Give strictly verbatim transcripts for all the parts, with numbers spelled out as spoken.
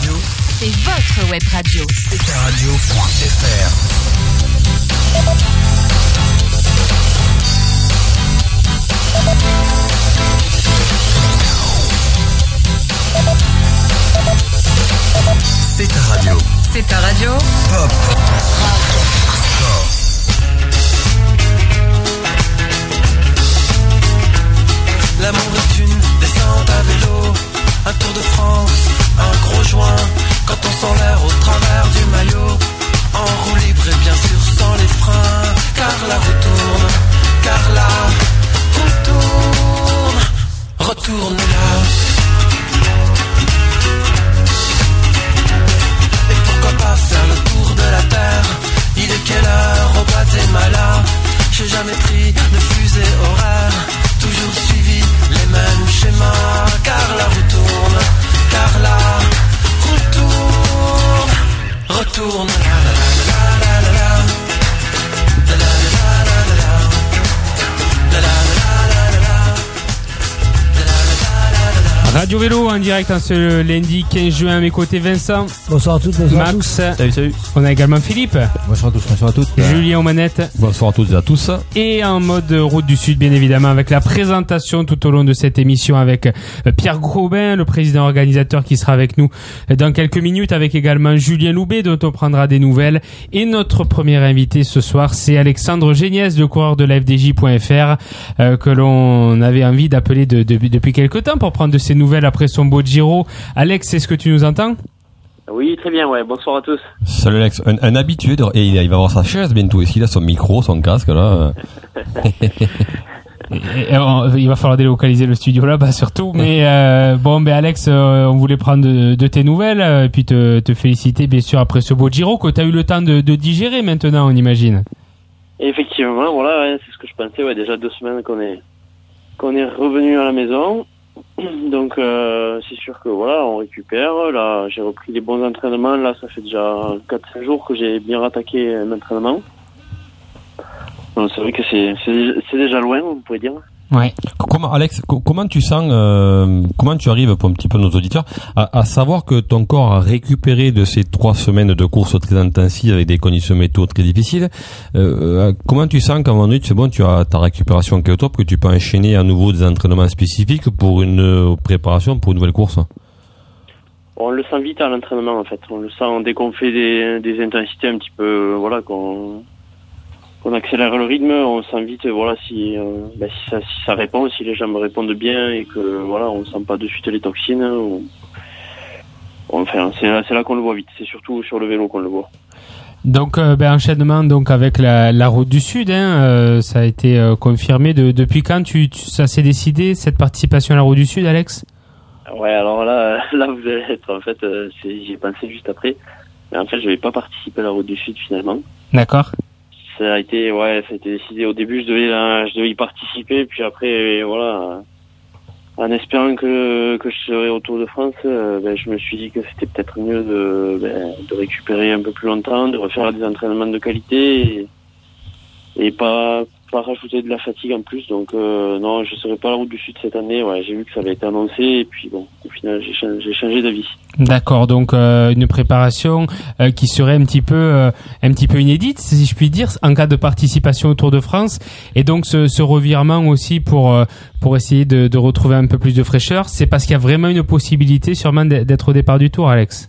Radio, c'est votre web radio. c k radio point f r. C'est ta radio. C'est ta radio. Pop. L'amour est une descente à vélo, un tour de France, un gros joint, quand on sent l'air au travers du maillot, en roue libre et bien sûr sans les freins, car la roue tourne, car la roue tourne, retourne là. Et pourquoi pas faire le tour de la terre, il est quelle heure au Guatemala, j'ai jamais pris de fusée horaire, toujours suivi les mêmes schémas, car la roue tourne, car la roue tourne, retourne la la la la la la la la la la la la la la. Radio Vélo en direct en ce lundi quinze juin, à mes côtés Vincent. Bonsoir à toutes, bonsoir Max. à tous. Salut, salut. On a également Philippe. Bonsoir à tous, bonsoir à toutes. Julien aux manettes. Bonsoir à toutes et à tous. Et en mode route du Sud, bien évidemment, avec la présentation tout au long de cette émission avec Pierre Grobin, le président organisateur qui sera avec nous dans quelques minutes, avec également Julien Loubet dont on prendra des nouvelles. Et notre premier invité ce soir, c'est Alexandre Géniès, le coureur de la F D J point F R, euh, que l'on avait envie d'appeler de, de, depuis quelques temps pour prendre de ses nouvelles après son beau Giro. Alex, est-ce que tu nous entends ? Oui, très bien, ouais. Bonsoir à tous. Salut Alex, un, un habitué, de, et il, il va avoir sa chaise bientôt. Est-ce qu'il a son micro, son casque là? Et, et, on, il va falloir délocaliser le studio là-bas surtout. Mais euh, bon, ben Alex, euh, on voulait prendre de, de tes nouvelles euh, et puis te, te féliciter bien sûr après ce beau Giro que tu as eu le temps de, de digérer maintenant, on imagine. Effectivement, voilà, ouais, c'est ce que je pensais. Ouais, déjà deux semaines qu'on est qu'on est revenu à la maison. Donc euh, c'est sûr que voilà, on récupère. Là, j'ai repris les bons entraînements. Là, ça fait déjà quatre cinq jours que j'ai bien rattaqué l'entraînement. Donc c'est vrai que c'est, c'est c'est déjà loin, on pourrait dire. Ouais. Comment, Alex, comment tu sens, euh, comment tu arrives pour un petit peu nos auditeurs à, à savoir que ton corps a récupéré de ces trois semaines de course très intensives avec des conditions météo très difficiles. Euh, comment tu sens qu'à un moment donné, c'est bon, tu as ta récupération qui est au top, que tu peux enchaîner à nouveau des entraînements spécifiques pour une préparation pour une nouvelle course? On le sent vite à l'entraînement en fait. On le sent dès qu'on fait des, des intensités un petit peu, voilà, qu'on on accélère le rythme, on sent vite, voilà, si, euh, bah, si, ça, si ça répond, si les jambes répondent bien et que voilà, on sent pas de suite les toxines. Ou... Enfin, c'est là, c'est là qu'on le voit vite. C'est surtout sur le vélo qu'on le voit. Donc, euh, ben, enchaînement donc avec la, la route du Sud, hein, euh, ça a été euh, confirmé. De, depuis quand tu, tu, ça s'est décidé cette participation à la route du Sud, Alex? Ouais, alors là, là vous allez être en fait, euh, c'est, j'y ai pensé juste après. Mais en fait, je vais pas participer à la route du Sud finalement. D'accord. Ça a été, ouais, ça a été décidé au début, je devais, euh, je devais y participer, puis après, voilà, en espérant que, que je serais au Tour de France, euh, ben, je me suis dit que c'était peut-être mieux de, ben, de récupérer un peu plus longtemps, de refaire des entraînements de qualité et, et pas, pas rajouter de la fatigue en plus. Donc, euh, non, je serai pas à la route du Sud cette année, ouais, j'ai vu que ça avait été annoncé et puis bon, au final, j'ai changé, j'ai changé d'avis. D'accord, donc euh, une préparation euh, qui serait un petit peu euh, un petit peu inédite, si je puis dire, en cas de participation au Tour de France, et donc ce, ce revirement aussi pour euh, pour essayer de, de retrouver un peu plus de fraîcheur, c'est parce qu'il y a vraiment une possibilité sûrement d'être au départ du Tour, Alex.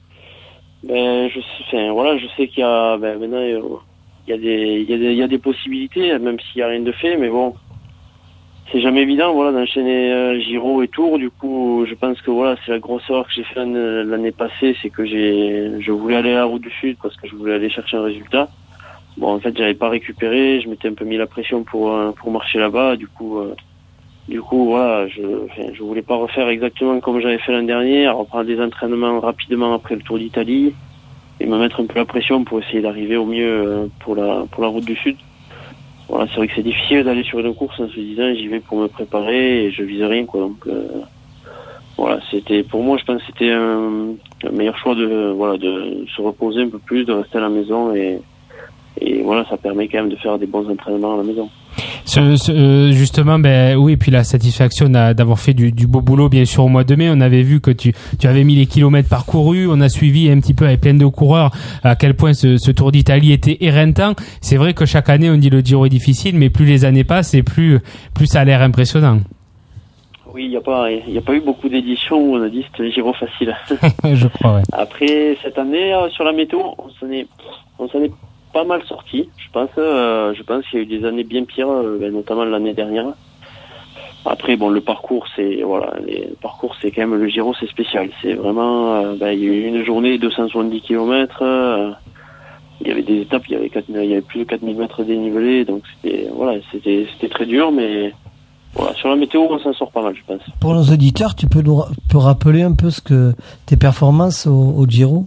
Ben je sais, enfin, voilà, je sais qu'il y a ben, maintenant il y a des il y a des il y a des possibilités, même s'il y a rien de fait, mais bon. C'est jamais évident, voilà, d'enchaîner euh, Giro et Tour. Du coup, je pense que voilà, c'est la grosse erreur que j'ai fait l'année passée, c'est que j'ai, je voulais aller à la route du Sud parce que je voulais aller chercher un résultat. Bon, en fait, j'avais pas récupéré, je m'étais un peu mis la pression pour euh, pour marcher là-bas. Du coup, euh, du coup, voilà, je, enfin, je voulais pas refaire exactement comme j'avais fait l'an dernier, reprendre des entraînements rapidement après le Tour d'Italie et me mettre un peu la pression pour essayer d'arriver au mieux euh, pour la pour la route du Sud. Voilà, c'est vrai que c'est difficile d'aller sur une course en se disant j'y vais pour me préparer et je vise rien, quoi. Donc euh, voilà, c'était pour moi, je pense que c'était un, un meilleur choix de voilà de se reposer un peu plus, de rester à la maison et et voilà, ça permet quand même de faire des bons entraînements à la maison. Ce, ce, euh, justement, ben oui, et puis la satisfaction d'a, d'avoir fait du, du beau boulot, bien sûr, au mois de mai. On avait vu que tu, tu avais mis les kilomètres parcourus. On a suivi un petit peu avec plein de coureurs à quel point ce, ce Tour d'Italie était éreintant. C'est vrai que chaque année, on dit le Giro est difficile, mais plus les années passent et plus, plus ça a l'air impressionnant. Oui, il n'y a pas, il y a pas eu beaucoup d'éditions où on a dit c'était un Giro facile. Je crois, ouais. Après, cette année, euh, sur la météo, on s'en est, on s'en est pas mal sorti. Je pense, euh, je pense qu'il y a eu des années bien pires, euh, notamment l'année dernière. Après, bon, le parcours, c'est, voilà, les, le parcours, c'est quand même, le Giro, c'est spécial. C'est vraiment, euh, ben, il y a eu une journée, deux cent soixante-dix kilomètres, euh, il y avait des étapes, il y avait quatre, il y avait plus de quatre mille mètres dénivelés, donc c'était, voilà, c'était, c'était très dur, mais, voilà, sur la météo, on s'en sort pas mal, je pense. Pour nos auditeurs, tu peux nous peux rappeler un peu ce que tes performances au, au Giro?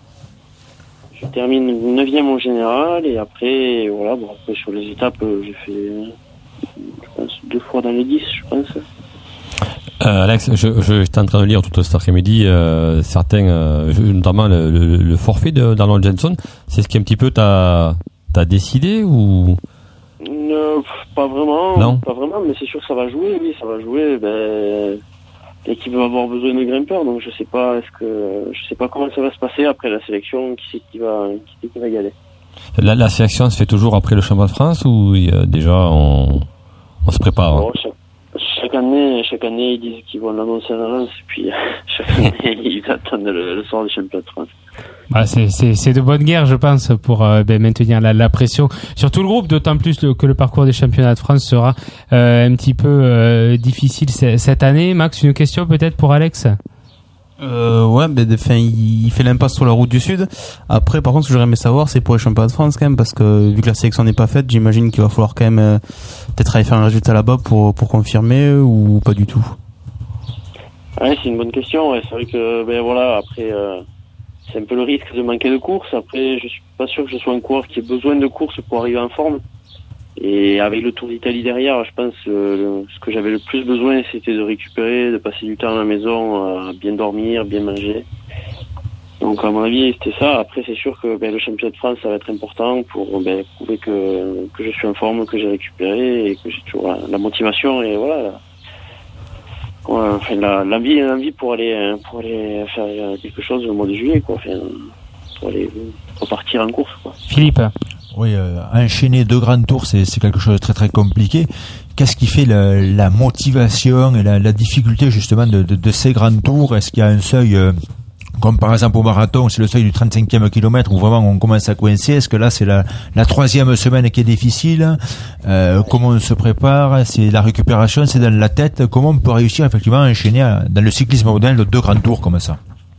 Je termine neuvième en général, et après, voilà, bon, après, sur les étapes, j'ai fait, je pense, deux fois dans les dix, je pense. Euh, Alex, je, je, j'étais en train de lire tout cet après-midi, euh, certains, euh, notamment le, le, le forfait de d'Arnold Jenson. C'est ce qui un petit peu t'a, t'a décidé ou? Euh, pas vraiment, non. pas vraiment, mais c'est sûr que ça va jouer, oui, ça va jouer. Ben, l'équipe va avoir besoin de grimpeurs, donc je sais pas, est-ce que, je sais pas comment ça va se passer après la sélection, qui c'est qui va, qui c'est qui va y aller. La, la sélection se fait toujours après le championnat de France ou il y a déjà on, on se prépare? Bon, chaque, chaque année, chaque année ils disent qu'ils vont l'annoncer à l'avance, et puis chaque année ils attendent le, le soir du championnat de France. Bah, c'est, c'est, c'est de bonne guerre, je pense, pour euh, ben, maintenir la, la pression sur tout le groupe, d'autant plus le, que le parcours des championnats de France sera euh, un petit peu euh, difficile c- cette année. Max, une question peut-être pour Alex? Euh, ouais, ben, enfin, il fait l'impasse sur la route du Sud. Après, par contre, ce que j'aurais aimé savoir, c'est pour les championnats de France quand même, parce que vu que la sélection n'est pas faite, j'imagine qu'il va falloir quand même euh, peut-être aller faire un résultat là-bas pour pour confirmer ou pas du tout. Ouais, c'est une bonne question. Ouais, c'est vrai que ben voilà, après. Euh... C'est un peu le risque de manquer de course. Après, je suis pas sûr que je sois un coureur qui ait besoin de course pour arriver en forme. Et avec le Tour d'Italie derrière, je pense que le, ce que j'avais le plus besoin, c'était de récupérer, de passer du temps à la maison, à bien dormir, bien manger. Donc, à mon avis, c'était ça. Après, c'est sûr que ben, le championnat de France, ça va être important pour ben, prouver que, que je suis en forme, que j'ai récupéré et que j'ai toujours la, la motivation et voilà. La, Ouais, enfin, la, l'envie, l'envie pour aller, pour aller faire quelque chose au mois de juillet, quoi. Enfin, pour aller repartir en course, quoi. Philippe. Oui, euh, enchaîner deux grands tours, c'est, c'est quelque chose de très très compliqué. Qu'est-ce qui fait la, la motivation et la, la difficulté justement de, de, de ces grands tours? Est-ce qu'il y a un seuil, euh, comme par exemple au marathon, c'est le seuil du trente-cinquième kilomètre où vraiment on commence à coincer? Est-ce que là c'est la, la troisième semaine qui est difficile? euh, Comment on se prépare? C'est la récupération, c'est dans la tête. Comment on peut réussir effectivement à enchaîner dans le cyclisme moderne de deux grands tours comme ça?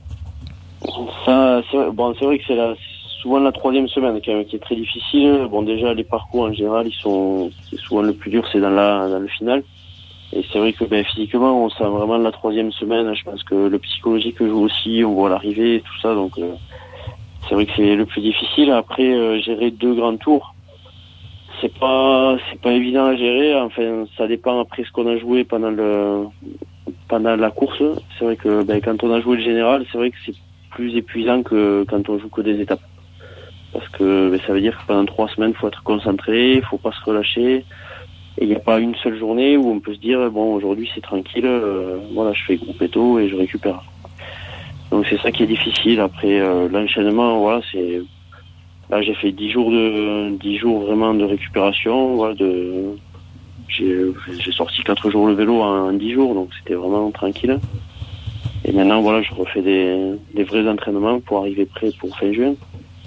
Ça, c'est vrai, bon, c'est vrai que c'est la, souvent la troisième semaine quand même qui est très difficile. Bon, déjà les parcours en général, ils sont, c'est souvent le plus dur, c'est dans la, dans le final. Et c'est vrai que ben, physiquement, on sent vraiment la troisième semaine. Je pense que le psychologique joue aussi, on voit l'arrivée et tout ça. Donc, euh, c'est vrai que c'est le plus difficile. Après, euh, gérer deux grands tours, c'est pas, c'est pas évident à gérer. Enfin, ça dépend après ce qu'on a joué pendant le, pendant la course. C'est vrai que ben, quand on a joué le général, c'est vrai que c'est plus épuisant que quand on joue que des étapes. Parce que ben, ça veut dire que pendant trois semaines, il faut être concentré, il faut pas se relâcher. Et il n'y a pas une seule journée où on peut se dire bon aujourd'hui c'est tranquille, euh, voilà je fais groupetto et je récupère. Donc c'est ça qui est difficile. Après euh, l'enchaînement, voilà c'est là j'ai fait dix jours de dix jours vraiment de récupération, voilà de j'ai j'ai sorti quatre jours le vélo en dix jours donc c'était vraiment tranquille. Et maintenant voilà je refais des des vrais entraînements pour arriver prêt pour fin juin.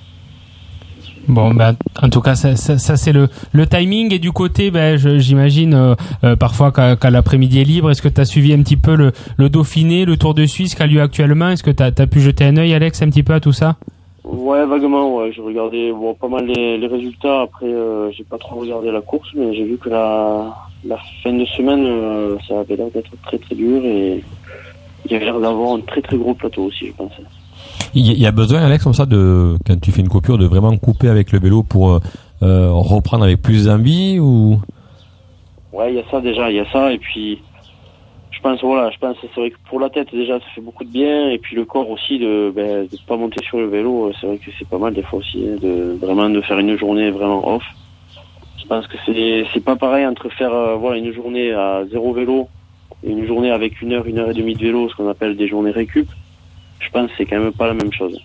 Bon, ben, en tout cas, ça, ça, ça c'est le, le timing. Et du côté, ben, je, j'imagine, euh, euh, parfois, quand, quand l'après-midi est libre, est-ce que tu as suivi un petit peu le, le Dauphiné, le Tour de Suisse qui a lieu actuellement? Est-ce que tu as pu jeter un œil, Alex, un petit peu à tout ça? Ouais, vaguement, ouais. J'ai regardé bon, pas mal les, les résultats. Après, euh, j'ai pas trop regardé la course, mais j'ai vu que la, la fin de semaine, euh, ça avait l'air d'être très très dur et il y avait l'air d'avoir un très très gros plateau aussi, je pense. Il y a besoin, Alex, comme ça, de quand tu fais une coupure, de vraiment couper avec le vélo pour euh, reprendre avec plus d'envie ou? Ouais, il y a ça déjà, il y a ça, et puis je pense voilà, je pense c'est vrai que pour la tête déjà ça fait beaucoup de bien, et puis le corps aussi de ben de pas monter sur le vélo, c'est vrai que c'est pas mal des fois aussi de vraiment de faire une journée vraiment off. pense que c'est c'est pas pareil entre faire euh, voilà une journée à zéro vélo et une journée avec une heure, une heure et demie de vélo, ce qu'on appelle des journées récup. Je pense que c'est quand même pas la même chose.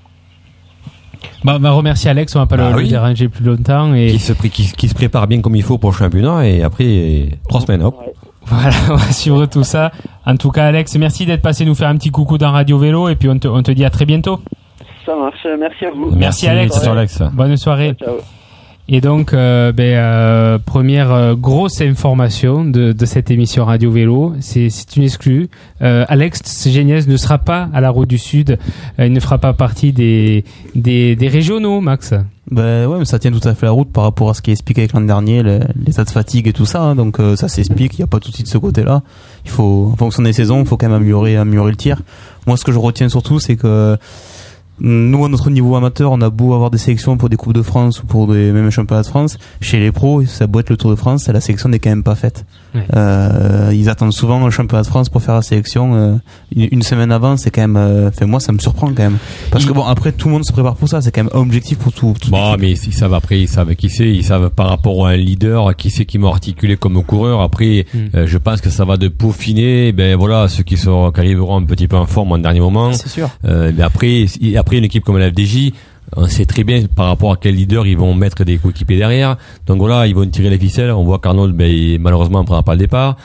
Bah, on va remercier Alex, on va pas ah le, oui. le déranger plus longtemps. Et... Qui, se, qui, qui se prépare bien comme il faut pour le championnat et après, trois semaines, hop. Ouais. Voilà, on va suivre tout ça. En tout cas, Alex, merci d'être passé nous faire un petit coucou dans Radio Vélo et puis on te, on te dit à très bientôt. Ça marche, merci à vous. Merci, merci Alex. Ciao, Alex. Bonne soirée. Ciao. Et donc, euh, ben, euh, première euh, grosse information de, de cette émission Radio Vélo, c'est, c'est une exclue. Euh, Alex Géniez ne sera pas à la Route du Sud, euh, il ne fera pas partie des, des, des régionaux, Max. Ben ouais, mais ça tient tout à fait la route par rapport à ce qui est expliqué avec l'an dernier, les, l'état de fatigue et tout ça. Hein, donc euh, ça s'explique, il n'y a pas tout de suite de ce côté-là. Il faut, en fonction des saisons, il faut quand même améliorer, améliorer le tir. Moi, ce que je retiens surtout, c'est que nous, à notre niveau amateur, on a beau avoir des sélections pour des Coupes de France ou pour des mêmes championnats de France. Chez les pros, ça doit être le Tour de France, la sélection n'est quand même pas faite. Ouais. Euh, ils attendent souvent le championnat de France pour faire la sélection. Euh, une, une semaine avant, c'est quand même. Euh, enfin, moi, ça me surprend quand même. Parce que bon, après, tout le monde se prépare pour ça. C'est quand même objectif pour tout. tout bon, mais ils savent après, ils savent qui c'est. Ils savent par rapport à un leader, qui c'est qui m'a articulé comme coureur. Après, mm. euh, je pense que ça va de peaufiner. Ben voilà, ceux qui sont qui arriveront un petit peu en forme en dernier moment. C'est sûr. Euh, mais après, après une équipe comme la F D J. On sait très bien par rapport à quel leader ils vont mettre des coéquipiers derrière. Donc voilà, ils vont tirer les ficelles. On voit qu'Arnold, ben, il, malheureusement, ne prendra pas le départ.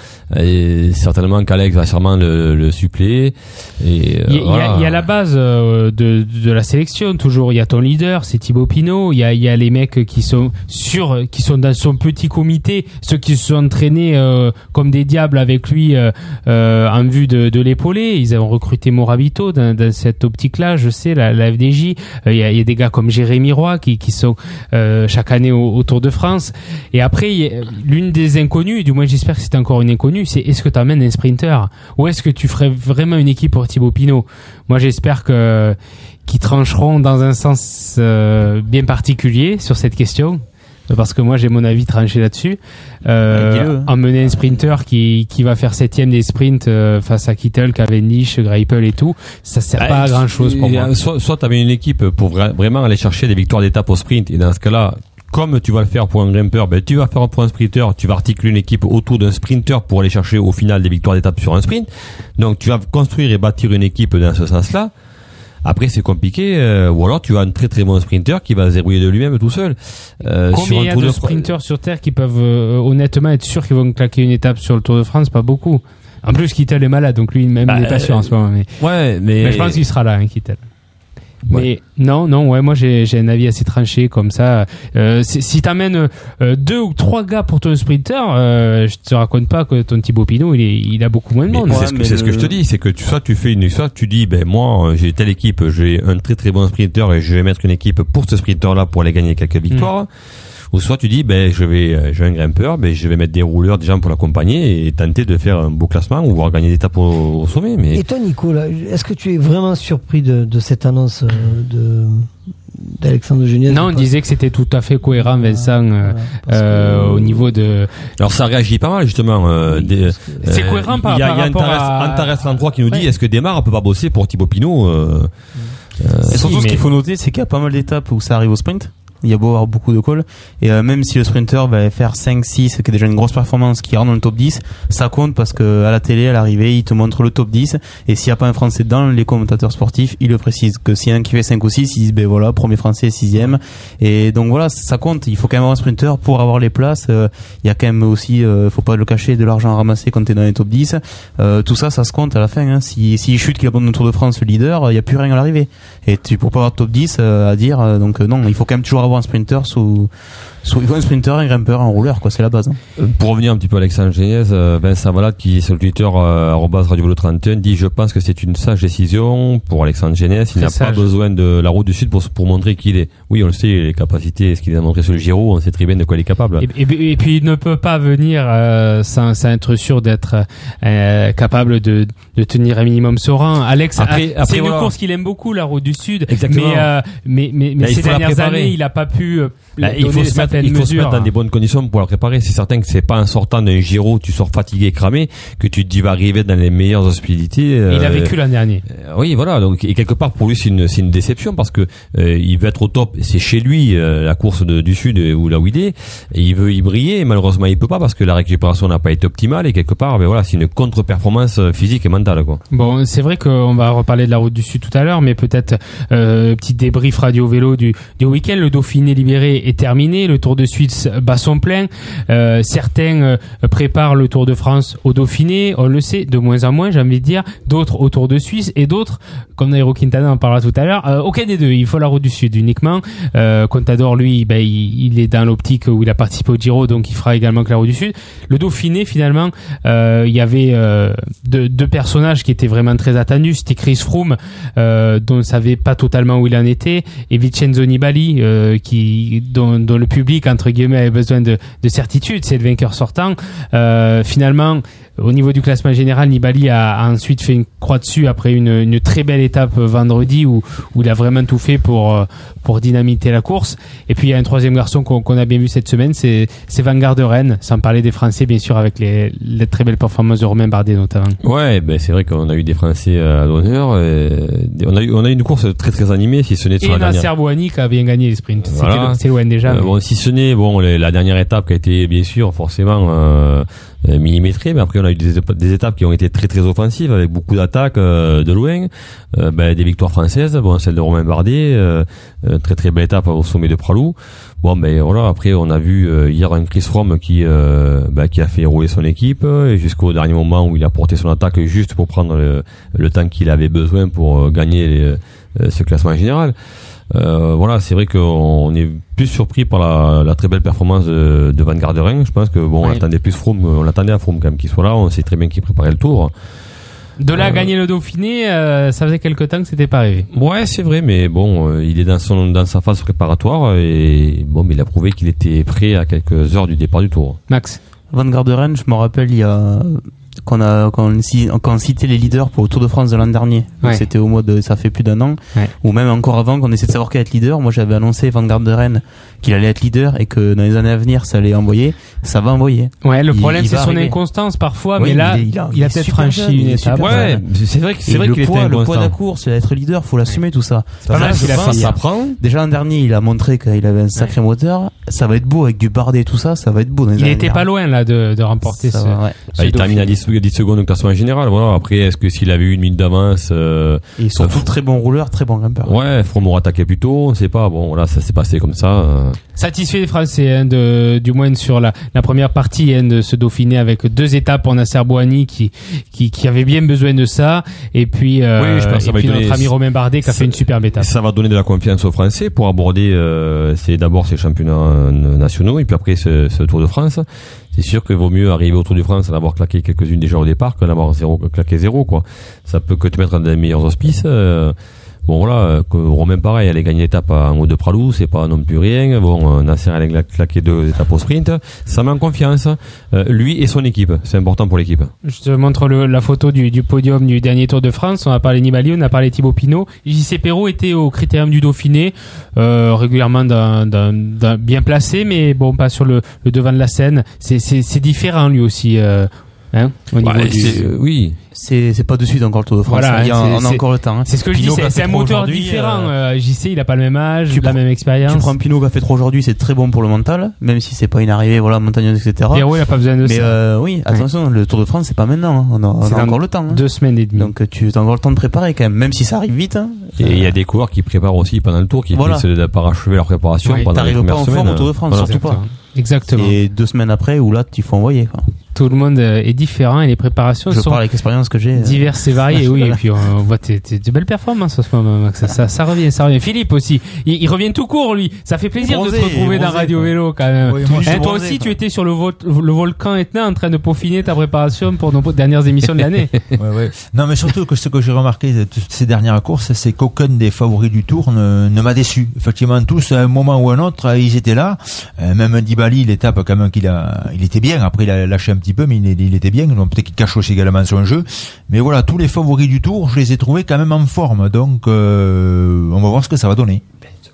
Et certainement qu'Alex va sûrement le, le suppléer. Et, il, y a, voilà. il y a la base de, de la sélection, toujours. Il y a ton leader, c'est Thibaut Pinot. Il y a, il y a les mecs qui sont sûrs, qui sont dans son petit comité, ceux qui se sont entraînés euh, comme des diables avec lui euh, euh, en vue de, de l'épauler. Ils ont recruté Morabito dans, dans cette optique-là, je sais, la, la F D J. Euh, il y a, il y a des gars comme Jérémy Roy qui, qui sont euh, chaque année au, au Tour de France. Et après, il y a, l'une des inconnues, du moins j'espère que c'est encore une inconnue, c'est est-ce que tu amènes un sprinter ou est-ce que tu ferais vraiment une équipe pour Thibaut Pinot? Moi, j'espère que qu'ils trancheront dans un sens euh, bien particulier sur cette question. Parce que moi j'ai mon avis tranché là-dessus. Euh, emmener un sprinter qui qui va faire septième des sprints euh, face à Kittel, Cavendish, Greipel et tout, ça sert pas à grand chose pour moi. Soit, soit t'avais une équipe pour vra- vraiment aller chercher des victoires d'étape au sprint, et dans ce cas-là, comme tu vas le faire pour un grimpeur, ben tu vas faire pour un sprinter, tu vas articuler une équipe autour d'un sprinter pour aller chercher au final des victoires d'étape sur un sprint. Donc tu vas construire et bâtir une équipe dans ce sens-là. Après c'est compliqué, euh, ou alors tu as un très très bon sprinter qui va se débrouiller de lui-même tout seul. Euh, Combien il y a de, de sprinters sur Terre qui peuvent euh, honnêtement être sûrs qu'ils vont claquer une étape sur le Tour de France? Pas beaucoup. En plus Kittel est malade, donc lui même bah, il n'est pas sûr en ce moment. Mais, ouais, mais... mais je pense qu'il sera là, hein, Kittel. Ouais. Mais non, non, ouais, moi j'ai j'ai un avis assez tranché comme ça. Euh, si, si t'amènes euh, deux ou trois gars pour ton sprinter, euh, je te raconte pas que ton Thibaut Pinot il est, il a beaucoup moins de monde. Mais c'est, ce que, c'est le... ce que je te dis, c'est que tu soit tu fais une, soit tu dis ben moi j'ai telle équipe, j'ai un très très bon sprinter et je vais mettre une équipe pour ce sprinter là pour aller gagner quelques victoires. Mmh. Ou soit tu dis ben je vais j'ai un grimpeur, ben je vais mettre des rouleurs des gens pour l'accompagner et tenter de faire un beau classement ou voir gagner des étapes au, au sommet. Mais et toi Nico, là, est-ce que tu es vraiment surpris de, de cette annonce de d'Alexandre Géniez? Non, on disait que c'était tout à fait cohérent, Vincent, euh, euh, que... au niveau de. Alors ça réagit pas mal justement. Euh, des, c'est euh, cohérent par, y a, par y a rapport Antares, à. Antares trente-trois qui nous dit ouais. Est-ce que Desmar peut pas bosser pour Thibaut Pinot euh, euh, Et surtout, si, ce mais... qu'il faut noter, c'est qu'il y a pas mal d'étapes où ça arrive au sprint. Il y a beau avoir beaucoup de calls et euh, même si le sprinter va faire cinq six qui est déjà une grosse performance qui rentre dans le top dix, ça compte parce que à la télé à l'arrivée il te montre le top dix et s'il n'y a pas un français dedans, les commentateurs sportifs ils le précisent que s'il y a un qui fait cinq ou six ils disent ben voilà premier français sixième et donc voilà ça compte. Il faut quand même avoir un sprinter pour avoir les places. Il euh, y a quand même aussi euh, faut pas le cacher de l'argent à ramasser quand t'es dans les top dix. Euh, tout ça ça se compte à la fin hein. Si s'il chute qu'il abandonne le Tour de France le leader, il y a plus rien à l'arrivée et tu pour pas avoir top dix euh, à dire euh, donc euh, non il faut quand même toujours avoir un sprinter sous, sous il faut un sprinter, un grimpeur, un rouleur quoi, c'est la base. Hein. Pour revenir un petit peu à Alexandre Géniez, euh, Vincent Valade qui sur le Twitter euh, arobase Radio Vélo trente et un dit je pense que c'est une sage décision pour Alexandre Géniez, il c'est n'a sage. Pas besoin de la Route du Sud pour pour montrer qu'il est. Oui, on le sait, les capacités, ce qu'il a montré sur le Giro, on sait très bien de quoi il est capable. Et, et, et puis il ne peut pas venir euh, sans, sans être sûr d'être euh, capable de de tenir un minimum son rang. Alex, après, a, après, c'est voilà. une course qu'il aime beaucoup, la Route du Sud. Exactement. Mais euh, mais mais, mais là, ces dernières années, il a pas pu euh, là, il faut se mettre, pleine il faut mesure. se mettre dans des bonnes conditions pour la préparer. C'est certain que c'est pas en sortant d'un Giro, tu sors fatigué, cramé, que tu te dis va arriver dans les meilleures hospitalités. Euh, il a euh, vécu l'an dernier. Euh, oui, voilà. Donc, et quelque part, pour lui, c'est une, c'est une déception parce que euh, il veut être au top. C'est chez lui, euh, la course de, du Sud, où là où il est. Et il veut y briller. Et malheureusement, il peut pas parce que la récupération n'a pas été optimale. Et quelque part, ben voilà, c'est une contre-performance physique et mentale, quoi. Bon, c'est vrai qu'on va reparler de la route du Sud tout à l'heure, mais peut-être euh, petit débrief radio-vélo du, du week-end. Le Dauphiné libéré est terminé. Le Tour de Suisse bat son plein. Euh, certains euh, préparent le Tour de France au Dauphiné. On le sait, de moins en moins, j'ai envie de dire. D'autres au Tour de Suisse et d'autres, comme Nairo Quintana en parlera tout à l'heure, euh, aucun des deux. Il faut la route du Sud uniquement. Euh, Contador, lui, ben, il, il est dans l'optique où il a participé au Giro, donc il fera également que la route du Sud. Le Dauphiné, finalement, euh, il y avait euh, deux, deux personnages qui étaient vraiment très attendus. C'était Chris Froome, euh, dont on ne savait pas totalement où il en était, et Vincenzo Nibali, euh, qui, dont, dont le public, entre guillemets, avait besoin de, de certitude. C'est le vainqueur sortant. Euh, finalement, au niveau du classement général, Nibali a, a ensuite fait une croix dessus après une, une très belle étape vendredi où, où il a vraiment tout fait pour, pour dynamiter la course. Et puis il y a un troisième garçon qu'on, qu'on a bien vu cette semaine, c'est, c'est Van Garderen, sans parler des Français bien sûr, avec les, les très belles performances de Romain Bardet notamment. Ouais, ben c'est vrai qu'on a eu des Français à l'honneur. Et on a eu on a eu une course très très animée, si ce n'est sur et la dernière. Et Nasser Bouhanni qui a bien gagné les sprints. Voilà. C'était, c'est loin déjà. Euh, mais... Bon, si ce n'est bon les, la dernière étape qui a été bien sûr forcément euh, millimétrée, mais après on a eu des, des étapes qui ont été très très offensives avec beaucoup d'attaques euh, de loin, euh, ben, des victoires françaises. Bon, celle de Romain Bardet, euh, euh, très très belle étape au sommet de Pralou. Bon, ben voilà. Après, on a vu euh, hier un Chris Froome qui euh, ben, qui a fait rouler son équipe et jusqu'au dernier moment où il a porté son attaque juste pour prendre le, le temps qu'il avait besoin pour euh, gagner les, euh, ce classement général. Euh, voilà, c'est vrai qu'on est plus surpris par la, la très belle performance de, de Van Garderen. Je pense que bon, ouais. on attendait plus Froome, on l'attendait à Froome quand même qu'il soit là. On sait très bien qu'il préparait le Tour. De là à euh, gagner le Dauphiné, euh, ça faisait quelque temps que c'était pas arrivé. Ouais, c'est vrai, mais bon, euh, il est dans son dans sa phase préparatoire et bon, mais il a prouvé qu'il était prêt à quelques heures du départ du Tour. Max. Van Garderen, je me rappelle, il y a qu'on a quand on, quand on citait les leaders pour le Tour de France de l'an dernier. Ouais. C'était au mois de, ça fait plus d'un an, ouais. Ou même encore avant qu'on essaie de savoir qui allait être leader. Moi, j'avais annoncé Van Garderen qu'il allait être leader et que dans les années à venir, ça allait envoyer. Ça va envoyer. Ouais, le problème il, c'est il son arriver. inconstance parfois, oui, mais là, il, il a, il a peut-être franchi jeune, une étape. Ouais, c'est vrai que c'est et vrai le qu'il poids, était le poids de la inconstant. course, être leader, faut l'assumer tout ça. C'est pas mal qu'il a fait. Ça prend. Déjà l'an dernier, il a montré qu'il avait un sacré ouais. moteur. Ça va être beau avec du Bardet et tout ça. Ça va être beau. Dans les il était pas loin là de, de remporter ça ce. Va, ouais. ce ah, il termine à dix secondes au classement général. Voilà. Après, est-ce que s'il avait eu une minute d'avance, euh, et ils sont euh, tous très bons rouleurs, très bons grimpeurs. Ouais, Froome aura attaqué plus tôt. On sait pas. Bon, là, ça s'est passé comme ça. Euh. Satisfait des Français, hein, de, du moins sur la, la première partie hein, de ce Dauphiné avec deux étapes pour Nasser Bouhanni qui, qui, qui avait bien besoin de ça. Et puis, euh, oui, je pense et puis donner, notre ami Romain Bardet qui a fait une superbe étape. Ça va donner de la confiance aux Français pour aborder, euh, c'est d'abord ces championnats nationaux et puis après ce, ce Tour de France. C'est sûr qu'il vaut mieux arriver au Tour de France en avoir claqué quelques-unes déjà au départ qu'en avoir zéro, claqué zéro, quoi. Ça peut que te mettre dans les meilleurs auspices. Euh, Bon voilà, que Romain pareil, elle a gagné l'étape en haut de Pralou, c'est pas non plus rien. Bon, Nasser elle a claqué deux étapes au sprint, ça met en confiance. Euh, lui et son équipe, c'est important pour l'équipe. Je te montre le, la photo du, du podium du dernier Tour de France. On a parlé Nibali, on a parlé Thibaut Pinot. J C Perrault était au Critérium du Dauphiné, euh, régulièrement d'un, d'un, d'un bien placé, mais bon, pas sur le, le devant de la scène. C'est, c'est, c'est différent lui aussi. Euh, Hein, au niveau ouais, du... c'est, euh, oui, c'est c'est pas de suite encore le Tour de France. Voilà, il y a, c'est, on a c'est, encore le temps. Hein. C'est ce que Pinot je dis, c'est, c'est un moteur différent. Euh, J C, il a pas le même âge, tu la prends, même expérience. Tu prends Pinot qui a fait trop aujourd'hui, c'est très bon pour le mental, même si c'est pas une arrivée, voilà, montagneuse, et cetera. Perrault, il a pas besoin de Mais ça. Mais euh, oui, attention, ouais. Le Tour de France, c'est pas maintenant. Hein. On a, on a encore le temps. Hein. Deux semaines et demie. Donc tu as encore le temps de préparer quand même, même si ça arrive vite. Hein. Et il euh... y a des coureurs qui préparent aussi pendant le Tour, qui voilà. essaient de parachever leur préparation ouais, pendant les premières pas en semaines. Forme au Tour de France, voilà. surtout pas. Exactement. Et deux semaines après, où là, il faut envoyer. Quoi. Tout le monde est différent et les préparations je sont parle avec l'expérience que j'ai, diverses et variées. Oui, et puis on voit tes, tes, tes belles performances en ce moment, Max. Ça, ça, ça revient, ça revient. Philippe aussi, il, il revient tout court, lui. Ça fait plaisir bronzé, de te retrouver dans Radio Vélo quand même. Oui, moi, hein, toi bronzé, aussi, quoi. Tu étais sur le, vo- le volcan Etna en train de peaufiner ta préparation pour nos dernières émissions de l'année. ouais, ouais. Non, mais surtout que ce que j'ai remarqué de toutes ces dernières courses, c'est qu'aucun des favoris du Tour ne, ne m'a déçu. Effectivement, tous à un moment ou à un autre, ils étaient là. Euh, même Nibali, l'étape quand même qu'il a, il était bien. Après, il a lâché un petit peu, mais il, il était bien. Donc peut-être qu'il cache aussi également son jeu. Mais voilà, tous les favoris du Tour, je les ai trouvés quand même en forme. Donc, euh, on va voir ce que ça va donner.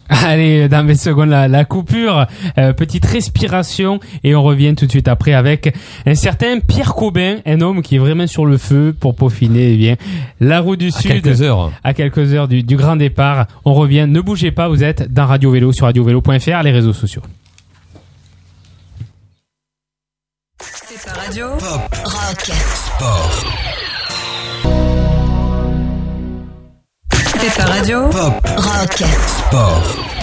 Allez, dans vingt secondes, la, la coupure, euh, petite respiration et on revient tout de suite après avec un certain Pierre Cobin, un homme qui est vraiment sur le feu pour peaufiner eh bien, la route du à Sud. quelques heures. À quelques heures du, du grand départ. On revient, ne bougez pas, vous êtes dans Radio Vélo sur radio vélo point f r, les réseaux sociaux. C'est ta radio. Pop, Rock. sport, C'est ta radio. pop, Rock. sport.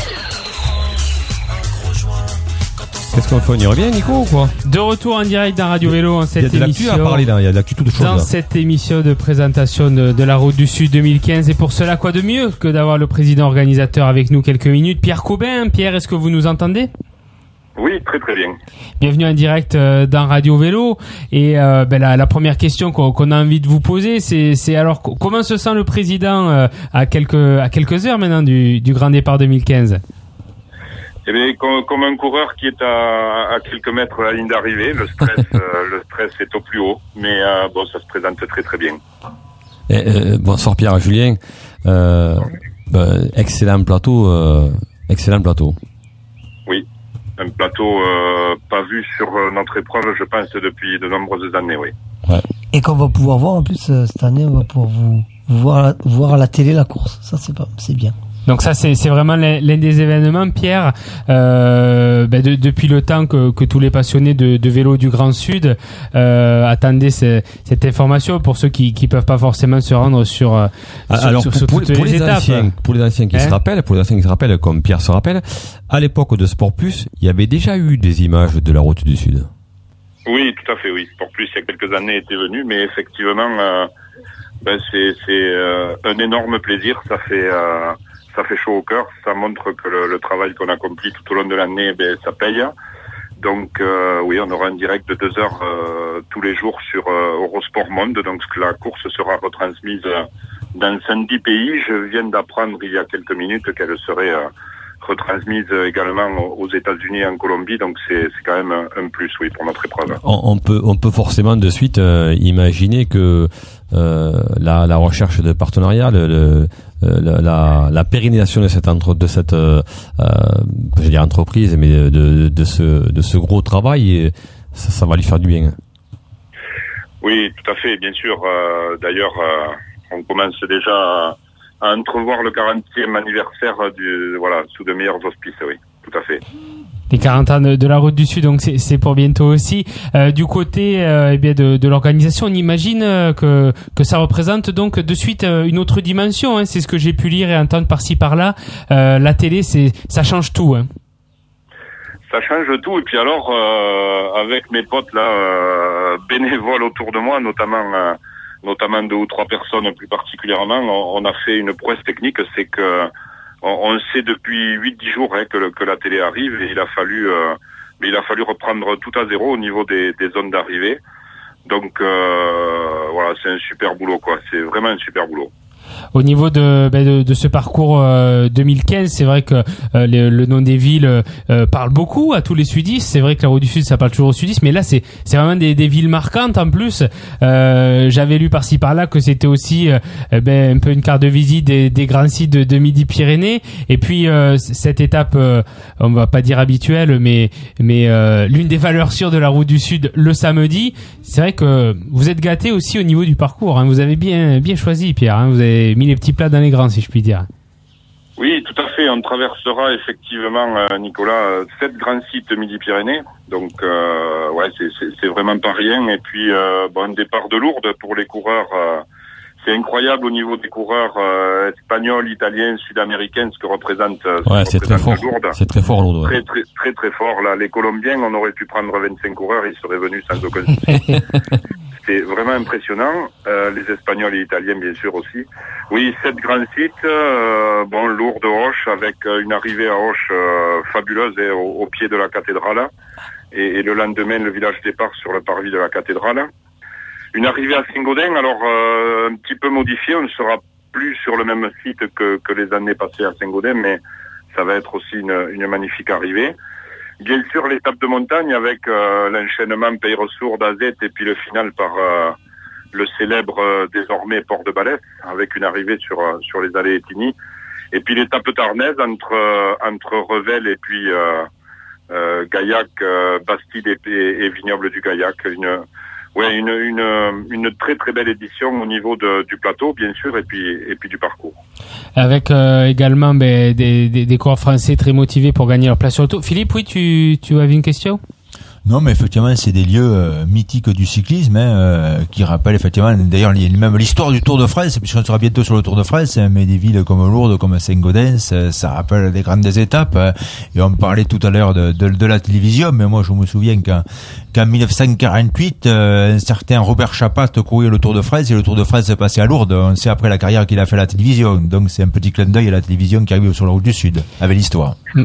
Qu'est-ce qu'on fait? On y revient, Nico, ou quoi? De retour en direct dans Radio Vélo en Il y a cette de l'actu émission. à parler là, il y a de l'actu toute chose Dans là. cette émission de présentation de, de la Route du Sud deux mille quinze. Et pour cela, quoi de mieux que d'avoir le président organisateur avec nous quelques minutes, Pierre Cobin. Pierre, est-ce que vous nous entendez? Oui, très très bien. Bienvenue en direct euh, dans Radio Vélo. Et euh, ben, la, la première question qu'on, qu'on a envie de vous poser, c'est, c'est alors co- comment se sent le président euh, à quelques à quelques heures maintenant du, du grand départ deux mille quinze? Eh bien, comme, comme un coureur qui est à, à quelques mètres de la ligne d'arrivée, le stress, euh, le stress est au plus haut, mais euh, bon, ça se présente très très bien. Eh, euh, bonsoir Pierre, Julien. Euh, ben, excellent plateau, euh, excellent plateau. Oui, un plateau euh, pas vu sur notre épreuve, je pense, depuis de nombreuses années, oui. Ouais. Et qu'on va pouvoir voir en plus euh, cette année, on va pouvoir vous, vous voir, voir à la télé la course. Ça c'est pas, c'est bien. Donc ça c'est, c'est vraiment l'un, l'un des événements, Pierre, euh, ben de, depuis le temps que, que tous les passionnés de, de vélo du Grand Sud euh, attendaient ce, cette information pour ceux qui qui peuvent pas forcément se rendre sur, euh, sur, Alors sur, pour, sur pour, toutes pour les, les étapes. anciens, pour les anciens qui Hein se rappellent, pour les anciens qui se rappellent, comme Pierre se rappelle, à l'époque de Sport Plus, il y avait déjà eu des images de la route du Sud. Oui, tout à fait, oui. Sport Plus, il y a quelques années, était venu, mais effectivement, euh, ben c'est c'est euh, un énorme plaisir. Ça fait euh, ça fait chaud au cœur. Ça montre que le, le travail qu'on accomplit tout au long de l'année, ben ça paye. Donc euh, oui, on aura un direct de deux heures euh, tous les jours sur euh, Eurosport Monde. Donc la course sera retransmise dans cinq pays. Je viens d'apprendre il y a quelques minutes qu'elle serait euh, retransmise également aux États-Unis et en Colombie, donc c'est, c'est quand même un, un plus, oui, pour notre épreuve. On, on peut, on peut forcément de suite euh, imaginer que euh, la, la recherche de partenariat, le, le, la, la, la pérennisation de cette entre, de cette, euh, euh, je veux dire entreprise, mais de, de, de ce, de ce gros travail, ça, ça va lui faire du bien. Oui, tout à fait, bien sûr. Euh, d'ailleurs, euh, on commence déjà à à entrevoir le quarantième anniversaire du, voilà, sous de meilleurs auspices, oui, tout à fait. Les quarante ans de, de la route du Sud, donc c'est, c'est pour bientôt aussi. Euh, du côté euh, eh bien de, de l'organisation, on imagine euh, que que ça représente donc de suite euh, une autre dimension. Hein, c'est ce que j'ai pu lire et entendre par-ci par-là. Euh, la télé, c'est ça change tout. Hein. Ça change tout. Et puis alors, euh, avec mes potes là, euh, bénévoles autour de moi, notamment. Euh, notamment deux ou trois personnes plus particulièrement, on, on a fait une prouesse technique, c'est que on, on sait depuis huit dix jours hein, que, le, que la télé arrive et il a fallu euh, mais il a fallu reprendre tout à zéro au niveau des, des zones d'arrivée. Donc euh, voilà, c'est un super boulot quoi, c'est vraiment un super boulot. Au niveau de, ben de, de ce parcours euh, deux mille quinze, c'est vrai que euh, le, le nom des villes euh, parle beaucoup à tous les sudistes. C'est vrai que la route du Sud, ça parle toujours aux sudistes, mais là, c'est, c'est vraiment des, des villes marquantes en plus. Euh, j'avais lu par-ci par-là que c'était aussi euh, ben, un peu une carte de visite des, des grands sites de, de Midi-Pyrénées. Et puis euh, cette étape, euh, on va pas dire habituelle, mais mais euh, l'une des valeurs sûres de la route du Sud, le samedi. C'est vrai que vous êtes gâtés aussi au niveau du parcours. Hein. Vous avez bien bien choisi, Pierre. Hein. Vous avez mis les petits plats dans les grands, si je puis dire. Oui, tout à fait. On traversera effectivement, euh, Nicolas, sept grands sites Midi-Pyrénées. Donc, euh, ouais, c'est, c'est, c'est vraiment pas rien. Et puis, euh, bon, un départ de Lourdes pour les coureurs. Euh, c'est incroyable au niveau des coureurs euh, espagnols, italiens, sud-américains, ce que représente. Euh, ce ouais, que c'est très fort. Lourdes. C'est très fort Lourdes. Ouais. Très, très, très, très fort. Là, les Colombiens, on aurait pu prendre vingt-cinq coureurs, ils seraient venus sans aucun souci. C'est vraiment impressionnant. Euh, les Espagnols et Italiens, bien sûr, aussi. Oui, sept grands sites. Euh, bon, Lourdes, Auch, avec une arrivée à Auch euh, fabuleuse et au, au pied de la cathédrale. Et, et le lendemain, le village départ sur le parvis de la cathédrale. Une arrivée à Saint-Gaudens, alors euh, un petit peu modifiée. On ne sera plus sur le même site que, que les années passées à Saint-Gaudens, mais ça va être aussi une, une magnifique arrivée. Bien sûr, l'étape de montagne avec euh, l'enchaînement Peyresourde-Azette et puis le final par euh, le célèbre euh, désormais Port de Balès avec une arrivée sur euh, sur les allées Étigny. Et puis l'étape tarnaise entre euh, entre Revel et puis euh, euh, Gaillac, euh, Bastide et, et, et Vignoble du Gaillac. Une ouais une une une très très belle édition au niveau de, du plateau bien sûr et puis et puis du parcours. Avec euh, également ben, des, des des coureurs français très motivés pour gagner leur place sur le tour. Philippe, oui, tu tu avais une question? Non, mais effectivement, c'est des lieux euh, mythiques du cyclisme, hein, euh, qui rappellent effectivement, d'ailleurs, même l'histoire du Tour de France, puisqu'on sera bientôt sur le Tour de France, hein, mais des villes comme Lourdes, comme Saint-Gaudens, euh, ça rappelle des grandes étapes. Hein, et on parlait tout à l'heure de, de, de la télévision, mais moi, je me souviens qu'en, qu'en dix-neuf cent quarante-huit, euh, un certain Robert Chapat courait le Tour de France, et le Tour de France est passé à Lourdes. On sait après la carrière qu'il a fait à la télévision. Donc, c'est un petit clin d'œil à la télévision qui arrive sur la route du Sud, avec l'histoire. Tout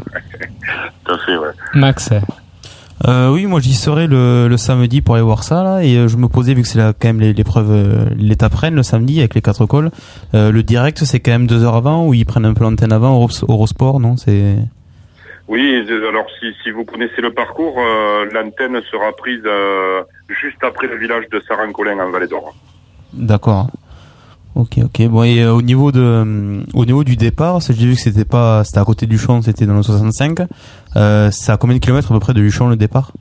à fait, ouais. Max. Euh, oui, moi j'y serai le, le samedi pour aller voir ça là, et euh, je me posais, vu que c'est là, quand même l'épreuve, euh, l'étape reine le samedi avec les quatre cols, euh, le direct c'est quand même deux heures avant, ou ils prennent un peu l'antenne avant, Euro- Eurosport, non c'est... Oui, alors si si vous connaissez le parcours, euh, l'antenne sera prise euh, juste après le village de Saran-Colin en Vallée d'Or. D'accord. Ok, ok. Bon, et euh, au niveau de, euh, au niveau du départ, c'est- j'ai vu que c'était pas, c'était à côté du Luchon, c'était dans le soixante-cinq. Euh, c'est à combien de kilomètres à peu près de Luchon le départ?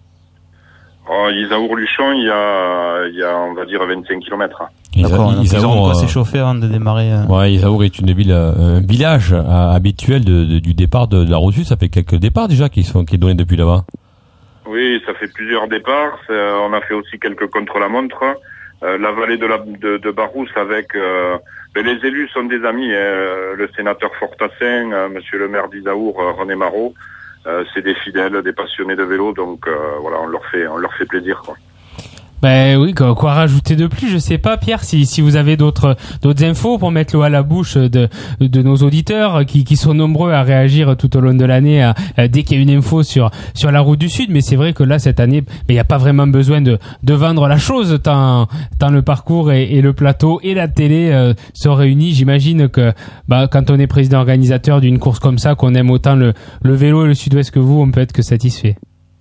Oh, Isaour-Luchon, il y a il y a on va dire vingt-cinq kilomètres. D'accord. donc Ils auront Isaour, quoi euh, s'échauffer avant de démarrer. euh. Ouais, Isaour est une ville, euh, un village euh, habituel de, de- du départ de, de la route sud. Ça fait quelques départs déjà qui sont qui est donné depuis là-bas. Oui, ça fait plusieurs départs. C'est- On a fait aussi quelques contre-la-montre. Euh, la vallée de la de, de Barousse avec euh, ben, les élus sont des amis. Hein. Le sénateur Fortassin, euh, Monsieur le maire d'Isaour, euh, René Marot, euh, c'est des fidèles, des passionnés de vélo. Donc euh, voilà, on leur fait on leur fait plaisir, quoi. Ben oui, quoi, quoi rajouter de plus? Je sais pas, Pierre, si si vous avez d'autres d'autres infos pour mettre l'eau à la bouche de de nos auditeurs qui qui sont nombreux à réagir tout au long de l'année à, à, dès qu'il y a une info sur sur la route du Sud. Mais c'est vrai que là cette année, il y a pas vraiment besoin de de vendre la chose tant tant le parcours et, et le plateau et la télé euh, sont réunis. J'imagine que bah quand on est président organisateur d'une course comme ça, qu'on aime autant le le vélo et le Sud-Ouest que vous, on peut être que satisfait.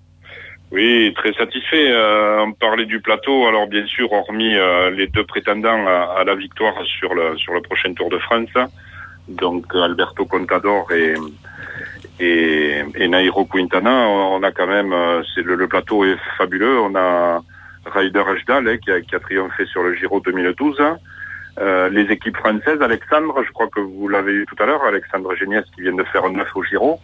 Oui, très satisfait. Euh, on parlait du plateau. Alors bien sûr, hormis euh, les deux prétendants à, à la victoire sur le sur le prochain Tour de France, donc Alberto Contador et et, et Nairo Quintana, on a quand même, euh, c'est le, le plateau est fabuleux. On a Ryder Hesjedal hein, qui, a, qui a triomphé sur le Giro deux mille douze. Euh, les équipes françaises, Alexandre, je crois que vous l'avez eu tout à l'heure, Alexandre Géniès qui vient de faire un neuf au Giro.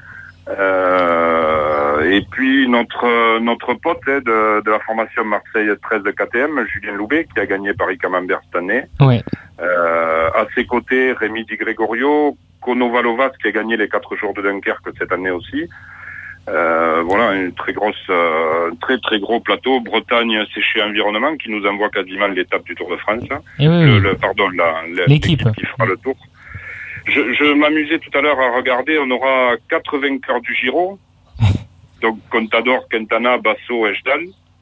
Euh, et puis notre notre pote hein, de, de la formation Marseille treize de K T M, Julien Loubet, qui a gagné Paris Camembert cette année. Ouais. Euh, à ses côtés, Rémi Di Gregorio, Kono Valovas qui a gagné les quatre jours de Dunkerque cette année aussi. Euh, voilà, une très grosse, euh, très très gros plateau. Bretagne Séché Environnement qui nous envoie quasiment l'étape du Tour de France. Et oui, le, oui. le pardon, la, la- L'équipe. qui fera le tour. Je, je m'amusais tout à l'heure à regarder, on aura quatre vainqueurs du Giro. Donc Contador, Quintana, Basso, Hesjedal.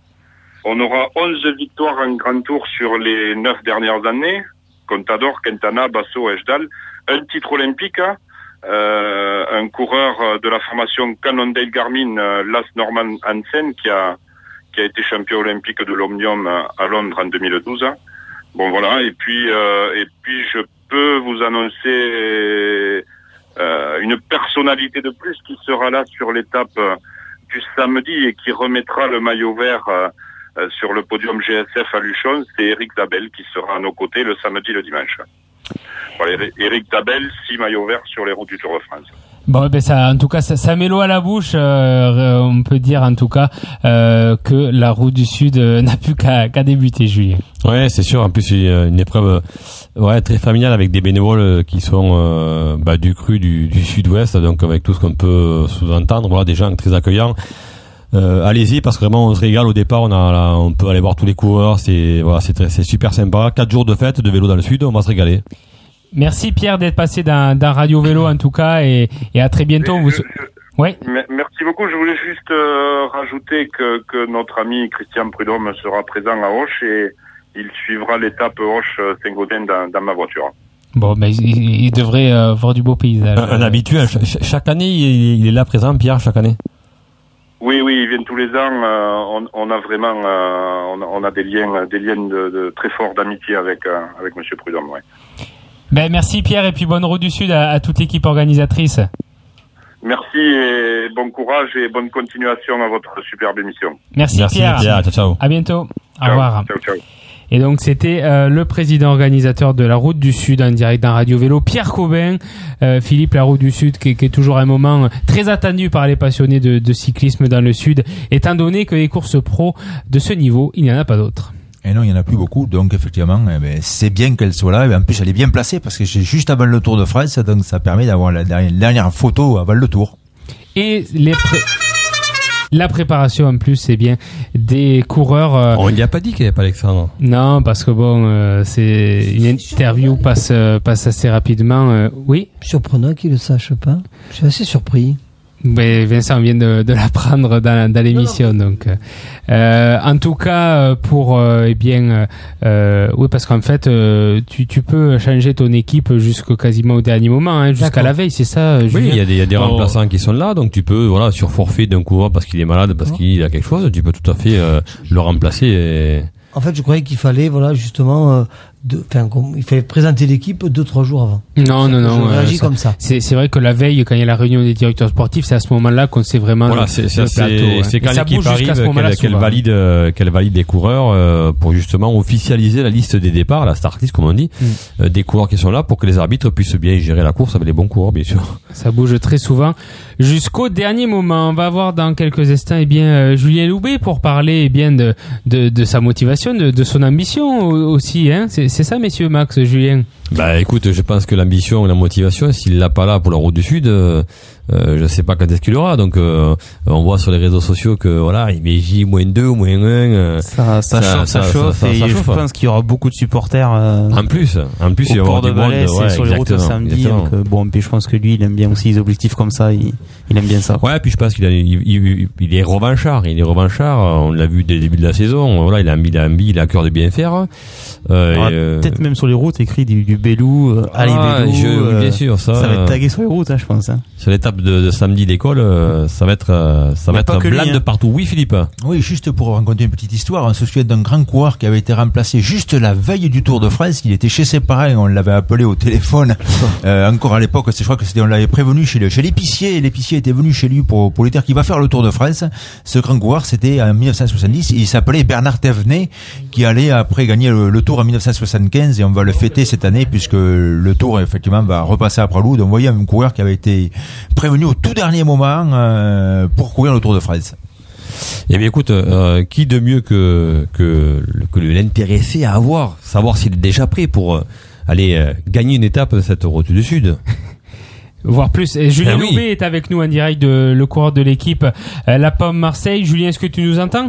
On aura onze victoires en Grand Tour sur les neuf dernières années. Contador, Quintana, Basso, Hesjedal. Un titre olympique, hein. euh, un coureur de la formation Cannondale Garmin, euh, Lars Norman Hansen, qui a qui a été champion olympique de l'Omnium à Londres en deux mille douze. Bon voilà, et puis euh, et puis je peux vous annoncer euh, une personnalité de plus qui sera là sur l'étape euh, du samedi et qui remettra le maillot vert euh, euh, sur le podium G S F à Luchon. C'est Eric Dabel qui sera à nos côtés le samedi et le dimanche. Voilà, Eric Dabel, six maillots verts sur les routes du Tour de France. Bon, ben ça, en tout cas, ça, ça met l'eau à la bouche. Euh, on peut dire en tout cas euh, que la route du Sud euh, n'a plus qu'à qu'à débuter, Julien. Ouais, c'est sûr. En plus, c'est une épreuve euh, ouais très familiale avec des bénévoles euh, qui sont euh, bah, du cru du, du Sud-Ouest, donc avec tout ce qu'on peut sous-entendre. Voilà, des gens très accueillants. Euh, allez-y parce que vraiment on se régale au départ. On a, là, on peut aller voir tous les coureurs. C'est voilà, c'est très, c'est super sympa. Quatre jours de fête de vélo dans le Sud, on va se régaler. Merci Pierre d'être passé dans, dans Radio Vélo en tout cas et, et à très bientôt. Vous... Ouais. Merci beaucoup. Je voulais juste euh, rajouter que, que notre ami Christian Prudhomme sera présent à Auch et il suivra l'étape Auch-Saint-Gaudens dans, dans ma voiture. Bon, ben il, il devrait euh, voir du beau paysage. Un, un habitué. Ch- chaque année, il, il est là présent, Pierre, chaque année. Oui, oui, ils viennent tous les ans. Euh, on, on a vraiment, euh, on, a, on a des liens, des liens de, de très forts d'amitié avec euh, avec Monsieur Prudhomme. Ouais. Ben, merci Pierre, et puis bonne route du Sud à, à toute l'équipe organisatrice. Merci et bon courage et bonne continuation à votre superbe émission. Merci, Merci Pierre. Pierre. Ciao, ciao. À bientôt. Ciao. Au revoir. Ciao, ciao. Et donc c'était euh, le président organisateur de la Route du Sud en direct dans Radio Vélo, Pierre Cobin. Euh, Philippe, la Route du Sud qui, qui est toujours un moment très attendu par les passionnés de, de cyclisme dans le Sud, étant donné que les courses pro de ce niveau, il n'y en a pas d'autres. Et non, il n'y en a plus beaucoup, donc effectivement, eh ben, c'est bien qu'elle soit là, et en plus elle est bien placée, parce que c'est juste avant le Tour de France, donc ça permet d'avoir la dernière, dernière photo avant le Tour. Et les pré- la préparation en plus, c'est bien des coureurs... Euh... On n'y a pas dit qu'il n'y avait pas Alexandre. Non, parce que bon, euh, c'est une interview passe, euh, passe assez rapidement. Euh, oui. Surprenant qu'il ne le sache pas. Je suis assez surpris. Mais Vincent vient de, de l'apprendre dans, dans l'émission, donc. Euh, en tout cas, pour euh, eh bien, euh, oui, parce qu'en fait, euh, tu, tu peux changer ton équipe jusqu'au quasiment au dernier moment, hein, jusqu'à D'accord. la veille, c'est ça. Julien? Oui, il y a des, il y a des Oh. remplaçants qui sont là, donc tu peux, voilà, sur forfait d'un coureur parce qu'il est malade, parce qu'il a quelque chose, tu peux tout à fait euh, le remplacer. Et... En fait, je croyais qu'il fallait, voilà, justement, euh, de, enfin, qu'on- il fallait présenter l'équipe deux, trois jours avant. Non, non, non. Je euh, réagis ça- comme ça. C'est, c'est vrai que la veille, quand il y a la réunion des directeurs sportifs, c'est à ce moment-là qu'on sait vraiment Voilà, le, c'est, le c'est, c'est, plateau. hein. c'est quand Et ça l'équipe bouge arrive jusqu'à ce qu'elle, moment-là, qu'elle souvent. valide, euh, qu'elle valide les coureurs euh, pour justement officialiser la liste des départs, la start list comme on dit, Mm. euh, des coureurs qui sont là pour que les arbitres puissent bien gérer la course avec les bons coureurs, bien sûr. Ça bouge très souvent jusqu'au dernier moment. On va voir dans quelques instants eh bien euh, Julien Loubet pour parler eh bien de, de de sa motivation, de, de son ambition au- aussi. Hein. C'est, c'est ça, messieurs, Max, Julien. Bah écoute, je pense que l'ambition et la motivation, s'il l'a pas là pour la Route du Sud, euh, euh, je sais pas quand est-ce qu'il l'aura. Donc euh, on voit sur les réseaux sociaux que voilà, il met J moins deux ou moins un. Euh, Ça, ça, chauffe, ça, chauffe, ça- et ça je chauffe. pense qu'il y aura beaucoup de supporters euh, En plus, en plus il va y au avoir port du de monde. Valais, c'est Ouais, sur les routes le exactement, samedi. exactement. Donc, euh, bon, puis je pense que lui, il aime bien aussi les objectifs comme ça. Il, il aime bien ça. Ouais, puis je pense qu'il a, il, il, il est revanchard, il est revanchard. On l'a vu dès le début de la saison. Voilà, il a mis, il a mis, il a à cœur de bien faire. Euh, Alors, et, euh, peut-être même sur les routes écrit du, du Bélou, euh, ah, allez Bélou. je- euh, bien sûr, ça. ça va être euh, tagué sur les routes, hein, je pense. Hein. Sur l'étape de, de samedi d'école, euh, ça va être, euh, ça Mais va pas être que lui, blinde hein. partout. Oui, Philippe. Oui, juste pour raconter une petite histoire, on se souvient d'un grand coureur qui avait été remplacé juste la veille du Tour de France. Il était chez ses parents, on l'avait appelé au téléphone. Euh, encore à l'époque, c'est, je crois que c'était, on l'avait prévenu chez, le, chez l'épicier, et l'épicier était venu chez lui pour, pour lui dire qu'il va faire le Tour de France. Ce grand coureur, c'était en dix-neuf cent soixante-dix, il s'appelait Bernard Thévenet, qui allait après gagner le, le Tour en dix-neuf cent soixante-quinze, et on va le fêter cette année puisque le Tour, effectivement, va repasser à Pralou. Donc, vous voyez, un coureur qui avait été prévenu au tout dernier moment euh, pour courir le Tour de France. Eh bien, écoute, euh, qui de mieux que que, que l'intéressé à avoir, savoir s'il est déjà prêt pour euh, aller euh, gagner une étape de cette Route du Sud. Voire plus. Et Julien Ah oui. Loubet est avec nous en direct, de, le coureur de l'équipe euh, La Pomme Marseille. Julien, est-ce que tu nous entends?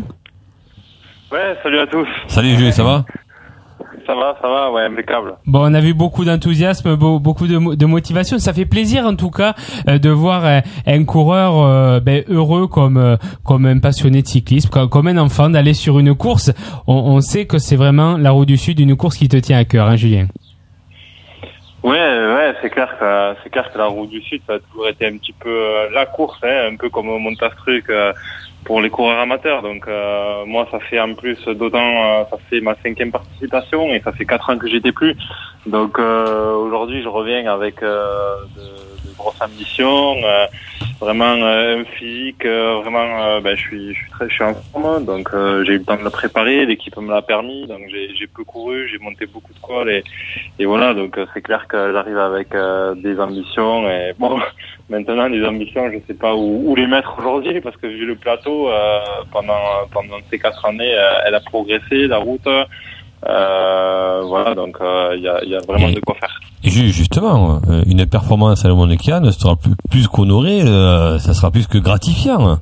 Ouais, salut à tous. Salut Jules, ça va? Ça va, ça va, ouais, impeccable. Bon, on a vu beaucoup d'enthousiasme, beau- beaucoup de, mo- de motivation. Ça fait plaisir, en tout cas, euh, de voir euh, un coureur euh, ben, heureux comme euh, comme un passionné de cyclisme, comme, comme un enfant, d'aller sur une course. On, on sait que c'est vraiment la Route du Sud, une course qui te tient à cœur, hein, Julien. Ouais, ouais, c'est clair que c'est clair que la Route du Sud, ça a toujours été un petit peu euh, la course, hein, un peu comme Montastruc euh, pour les coureurs amateurs. Donc euh, moi, ça fait en plus d'autant, euh, ça fait ma cinquième participation et ça fait quatre ans que j'étais plus. Donc euh, aujourd'hui, je reviens avec euh, de, de grosses ambitions, euh, vraiment euh, un physique, euh, vraiment, euh, ben je suis, je suis très, je suis en forme. Donc euh, j'ai eu le temps de le préparer, l'équipe me l'a permis. Donc j'ai, j'ai peu couru, j'ai monté beaucoup de cols et et voilà, donc euh, c'est clair que j'arrive avec euh, des ambitions et bon, maintenant les ambitions, je sais pas où, où les mettre aujourd'hui parce que vu le plateau euh, pendant pendant ces quatre années, euh, elle a progressé, la route, euh, voilà, donc il euh, y a il y a vraiment Et- de quoi faire. Et ju- justement, euh, une performance à le Montechiane sera plus, plus qu'honorée, euh, ça sera plus que gratifiant.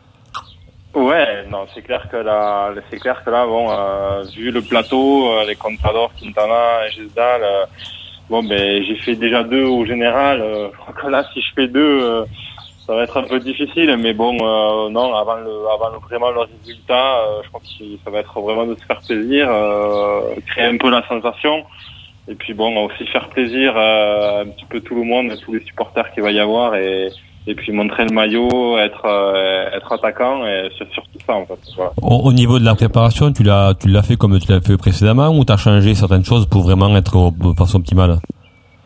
Ouais, non, c'est clair que là, c'est clair que là, bon, euh, vu le plateau, euh, les Contador, Quintana, Gesdal, euh, bon, ben, j'ai fait déjà deux au général. Euh, je crois que là, si je fais deux, euh, ça va être un peu difficile. Mais bon, euh, non, avant le, avant le, vraiment le résultat, euh, je crois que ça va être vraiment de se faire plaisir, euh, créer un peu la sensation. Et puis bon, aussi faire plaisir euh, un petit peu tout le monde, tous les supporters qu'il va y avoir et et puis montrer le maillot, être euh, être attaquant et c'est surtout ça en fait. Voilà. Au, au niveau de la préparation, tu l'as, tu l'as fait comme tu l'as fait précédemment ou t'as changé certaines choses pour vraiment être au- de façon optimale?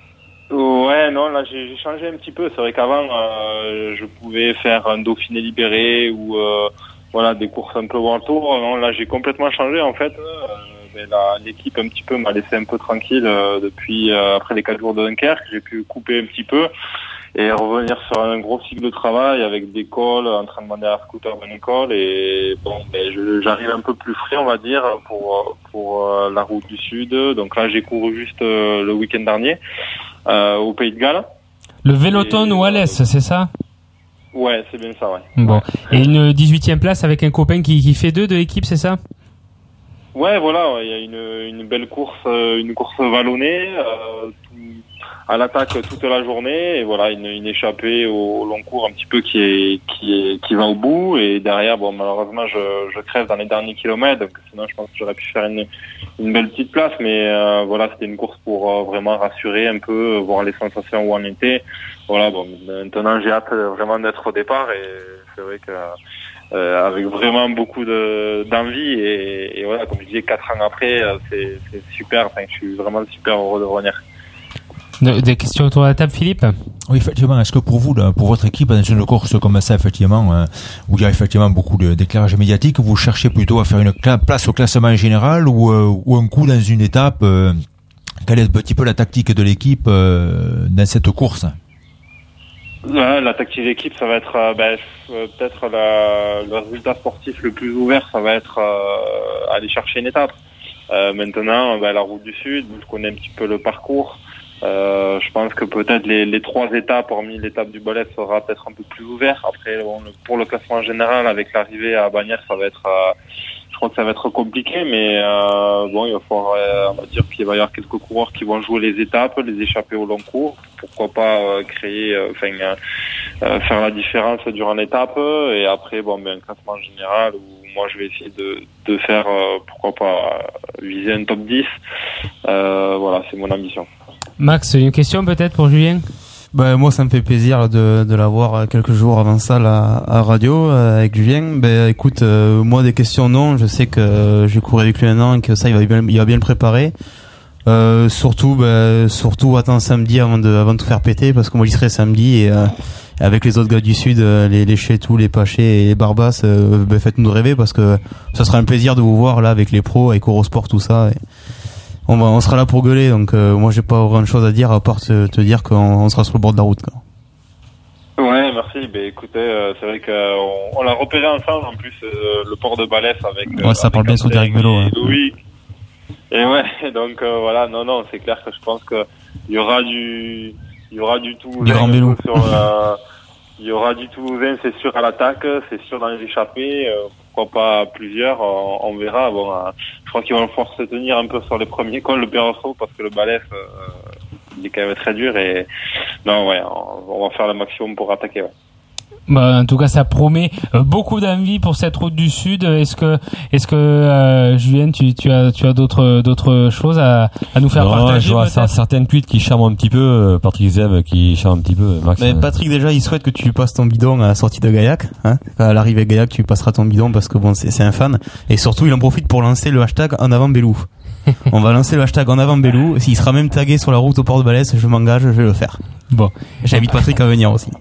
non, là j'ai, j'ai changé un petit peu. C'est vrai qu'avant, euh, je pouvais faire un Dauphiné libéré ou euh, voilà des courses un peu World Tour. Non, là j'ai complètement changé en fait. Euh, mais la, l'équipe un petit peu m'a laissé un peu tranquille euh, depuis euh, après les quatre jours de Dunkerque. J'ai pu couper un petit peu et revenir sur un gros cycle de travail avec des calls, entraînement derrière scooter bonne école et bon, ben je, j'arrive un peu plus frais on va dire pour pour euh, la route du Sud. Donc là j'ai couru juste euh, le week-end dernier euh, au Pays de Galles. Le Véloton ou Alès, c'est ça? Ouais, c'est bien ça, ouais. Bon. Et une dix-huitième place avec un copain qui, qui fait deux de l'équipe, c'est ça? Ouais, voilà, il y a une, une belle course, une course vallonnée, euh, tout, à l'attaque toute la journée, et voilà, une, une échappée au long cours un petit peu qui est, qui est, qui va au bout, et derrière, bon, malheureusement, je, je crève dans les derniers kilomètres, donc sinon, je pense que j'aurais pu faire une, une belle petite place, mais euh, voilà, c'était une course pour euh, vraiment rassurer un peu, voir les sensations où on était. Voilà, bon, maintenant, j'ai hâte vraiment d'être au départ, et c'est vrai que Euh, avec vraiment beaucoup de d'envie et, et voilà, comme je disais, quatre ans après, euh, c'est, c'est super. Enfin, je suis vraiment super heureux de revenir. De, des questions autour de la table, Philippe? Oui, effectivement. Est-ce que pour vous, pour votre équipe, dans une course comme ça, effectivement, euh, où il y a effectivement beaucoup de, d'éclairage médiatique, vous cherchez plutôt à faire une cla- place au classement général ou, euh, ou un coup dans une étape euh, quelle est un petit peu la tactique de l'équipe euh, dans cette course? Ouais, la tactique d'équipe, ça va être euh, ben, euh, peut-être la, le résultat sportif le plus ouvert, ça va être euh, aller chercher une étape. Euh, maintenant, ben, la route du Sud, je connais un petit peu le parcours. Euh, je pense que peut-être les, les trois étapes, hormis l'étape du Balais, sera peut-être un peu plus ouvert. Après, bon, le, pour le classement général, avec l'arrivée à Bagnères, ça va être, euh, je crois que ça va être compliqué, mais euh, bon, il va falloir, euh, on va dire qu'il va y avoir quelques coureurs qui vont jouer les étapes, les échapper au long cours. Pourquoi pas euh, créer, enfin, euh, euh, faire la différence durant l'étape. Et après, bon, ben, un classement général où moi je vais essayer de, de faire, euh, pourquoi pas, euh, viser un top dix. Euh, voilà, c'est mon ambition. Max, une question peut-être pour Julien? Ben, moi, ça me fait plaisir de, de l'avoir quelques jours avant ça là, à radio euh, avec Julien. Ben, écoute, euh, moi, des questions, non. Je sais que euh, j'ai couru avec lui un an et que ça, il va bien, il va bien le préparer. Euh, surtout, ben, surtout, attends samedi avant de, avant de tout faire péter, parce que moi, j'y serai samedi et euh, avec les autres gars du Sud, euh, les, les Chétou, les Pachés et les Barbas, euh, ben, faites-nous rêver parce que ça sera un plaisir de vous voir là avec les pros, avec Eurosport, tout ça. Et on va, on sera là pour gueuler, donc euh, moi j'ai pas grand chose à dire à part te, te dire qu'on on sera sur le bord de la route, quoi. Ouais, merci. Ben écoutez, euh, c'est vrai qu'on on l'a repéré ensemble en plus euh, le port de Balès avec. Euh, ouais, ça avec parle bien sous Derek Vélo. Et hein. Louis. Et ouais, donc euh, voilà, non, non, c'est clair que je pense que il y aura du, il y aura du tout. Du grand vélo. Sur la, il y aura du Toulousain, c'est sûr à l'attaque, c'est sûr dans les échappées. Euh, pourquoi pas plusieurs, on, on verra. Bon, euh, je crois qu'ils vont pouvoir se tenir un peu sur les premiers cols, le Perrosso, parce que le Balès, euh, il est quand même très dur. Et non, ouais, on, on va faire le maximum pour attaquer. Ouais. Bah, en tout cas, ça promet euh, beaucoup d'envie pour cette route du Sud. Est-ce que, est-ce que euh, Julien, tu, tu as, tu as d'autres, d'autres choses à, à nous faire non, partager? Je vois ça, certaines tweets qui charment un petit peu. Patrick Zev qui charme un petit peu. Max. Mais Patrick, déjà, il souhaite que tu passes ton bidon à la sortie de Gaillac. Hein. À l'arrivée de Gaillac, tu passeras ton bidon parce que bon, c'est, c'est un fan. Et surtout, il en profite pour lancer le hashtag en avant Bélou. On va lancer le hashtag en avant Bélou. S'il sera même tagué sur la route au port de Balès, je m'engage, je vais le faire. Bon. J'invite Patrick à venir aussi.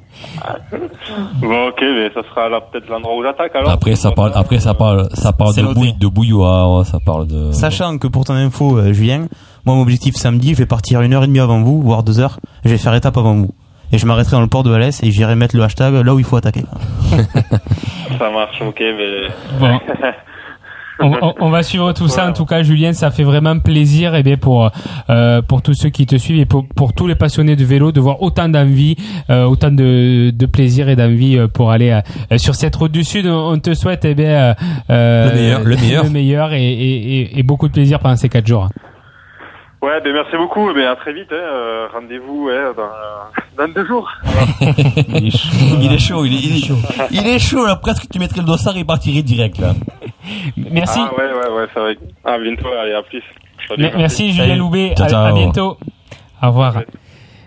Bon, ok, mais ça sera là peut-être l'endroit où j'attaque alors. Après, ça parle, après, ça parle, ça parle C'est de noté. bouille, de bouilloire, ça parle de... Sachant que pour ton info, euh, Julien, moi, mon objectif samedi, je vais partir une heure et demie avant vous, voire deux heures. Je vais faire étape avant vous. Et je m'arrêterai dans le port de Balès et j'irai mettre le hashtag là où il faut attaquer. Ça marche, ok, mais. Bon. On, on, on va suivre tout ça. En tout cas, Julien, ça fait vraiment plaisir, et bien pour euh, pour tous ceux qui te suivent et pour pour tous les passionnés de vélo de voir autant d'envie, euh, autant de de plaisir et d'envie pour aller euh, sur cette route du Sud. On te souhaite eh bien euh, le meilleur, le meilleur, le meilleur et, et et beaucoup de plaisir pendant ces quatre jours. Ouais, ben merci beaucoup. Ben à très vite. Hein. Euh, rendez-vous ouais, dans, dans deux jours. il est chaud. Il est chaud. Il est, il est chaud. Il est chaud. Là, presque tu mettrais le dossard et partirais direct là. Merci. Ah ouais, ouais, ouais, c'est vrai. À bientôt. Allez, à plus. Salut, merci, merci Julien Loubet. Ciao, à, ciao. à bientôt. Au revoir. Ouais.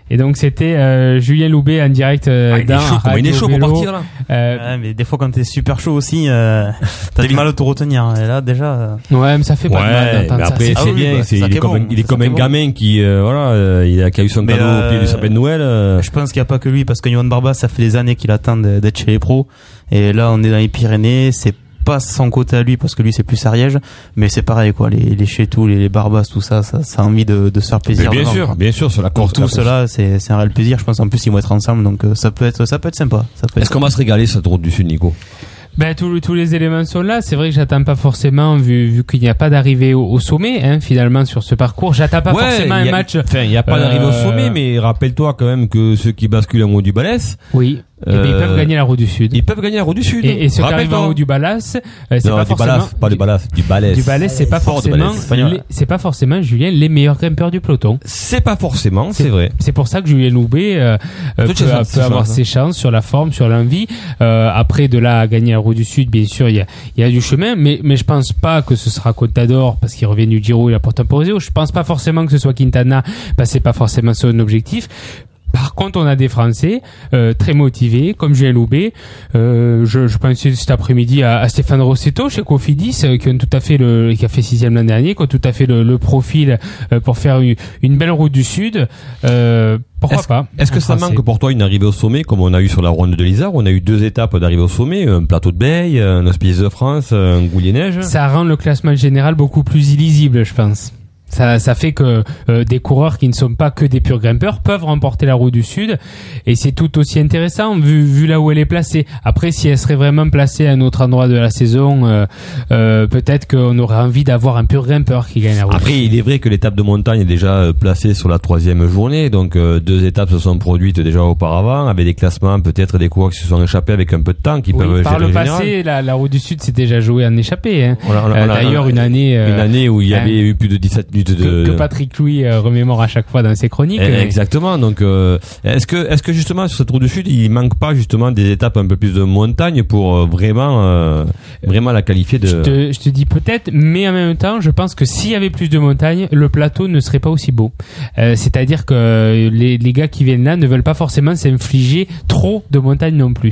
Et donc c'était euh, Julien Loubet en direct euh, ah, il dans est chaud, Radio il est chaud Vélo. pour partir là. Euh, ouais, mais des fois quand t'es super chaud aussi, euh, t'as du mal à te retenir. Et là déjà. Euh... Ouais, mais ça fait pas ouais, de mal d'entendre ça. Après C'est, c'est ah, bien, oui, bah, c'est, c'est il est comme, bon, il est comme un bon. gamin qui euh, voilà, euh, il a, qui a eu son mais cadeau euh, au pied du sapin de Noël. Euh... Je pense qu'il n'y a pas que lui parce que Johan Barbas, ça fait des années qu'il attend d'être chez les pros. Et là, on est dans les Pyrénées, c'est pas son côté à lui parce que lui c'est plus Ariège, mais c'est pareil quoi, les les Chétou, les, les Barbas, tout ça, ça, ça a envie de, de se faire plaisir. Mais bien devant, sûr, quoi. bien sûr, sur la course. Pour tout cela, c'est c'est un réel plaisir. Je pense en plus ils vont être ensemble, donc euh, ça peut être ça peut être sympa. Ça peut être Est-ce qu'on va se régaler cette route du Sud, Nico? Ben, tous, tous les éléments sont là. C'est vrai que j'attends pas forcément, vu, vu qu'il n'y a pas d'arrivée au, au sommet, hein, finalement, sur ce parcours. J'attends pas ouais, forcément a, un match. Enfin, il n'y a pas euh... d'arrivée au sommet, mais rappelle-toi quand même que ceux qui basculent en haut du Balès. Oui. Euh, et ben, ils peuvent gagner la route du Sud. Ils peuvent gagner la route du Sud. Et, et ceux qui arrivent en haut du Balès, euh, c'est non, pas du forcément. Balès, pas du Balès, du Balès. Du Balès, c'est pas forcément, les, c'est pas forcément, Julien, les meilleurs grimpeurs du peloton. C'est pas forcément, c'est, c'est vrai. C'est pour ça que Julien Loubet, euh, peut, peut, peut avoir ses chances sur la forme, sur l'envie. Euh, après, de là à gagner la route du Sud, bien sûr, il y a, il y a du chemin, mais, mais je pense pas que ce sera Contador parce qu'il revient du Giro, il apporte un Porzio. Je pense pas forcément que ce soit Quintana parce que c'est pas forcément son objectif. Par contre, on a des Français euh, très motivés, comme Julien Loubet. Euh, je, je pensais cet après-midi à, à Stéphane Rossetto chez Cofidis, euh, qui ont tout à fait le, qui a fait sixième l'an dernier, qui ont tout à fait le, le profil euh, pour faire une, une belle route du Sud. Euh, pourquoi est-ce, pas Est-ce que ça Français. manque pour toi une arrivée au sommet, comme on a eu sur la ronde de l'Isère? On a eu deux étapes d'arrivée au sommet, un plateau de Beille, un Hospice de France, un Goulier-Neige. Ça rend le classement général beaucoup plus illisible, je pense. Ça, ça fait que euh, des coureurs qui ne sont pas que des purs grimpeurs peuvent remporter la route du Sud, et c'est tout aussi intéressant vu, vu là où elle est placée. Après, si elle serait vraiment placée à un autre endroit de la saison, euh, euh, peut-être qu'on aurait envie d'avoir un pur grimpeur qui gagne la route. Après, il est vrai que l'étape de montagne est déjà placée sur la troisième journée, donc euh, deux étapes se sont produites déjà auparavant, avec des classements, peut-être des coureurs qui se sont échappés avec un peu de temps, qui oui, peuvent par gérer le général. passé, la, la route du Sud s'est déjà jouée en échappée. Hein. On a, on a, euh, on a, d'ailleurs, on a, une année, euh, une année où il y avait hein, eu plus de dix-sept minutes de que, que Patrick Louis euh, remémore à chaque fois dans ses chroniques. Eh, exactement. Donc, euh, est-ce que, est-ce que justement sur cette route du Sud, il manque pas justement des étapes un peu plus de montagne pour euh, vraiment, euh, vraiment la qualifier de. Je te, je te dis peut-être, mais en même temps, je pense que s'il y avait plus de montagne, le plateau ne serait pas aussi beau. Euh, c'est-à-dire que les, les gars qui viennent là ne veulent pas forcément s'infliger trop de montagne non plus.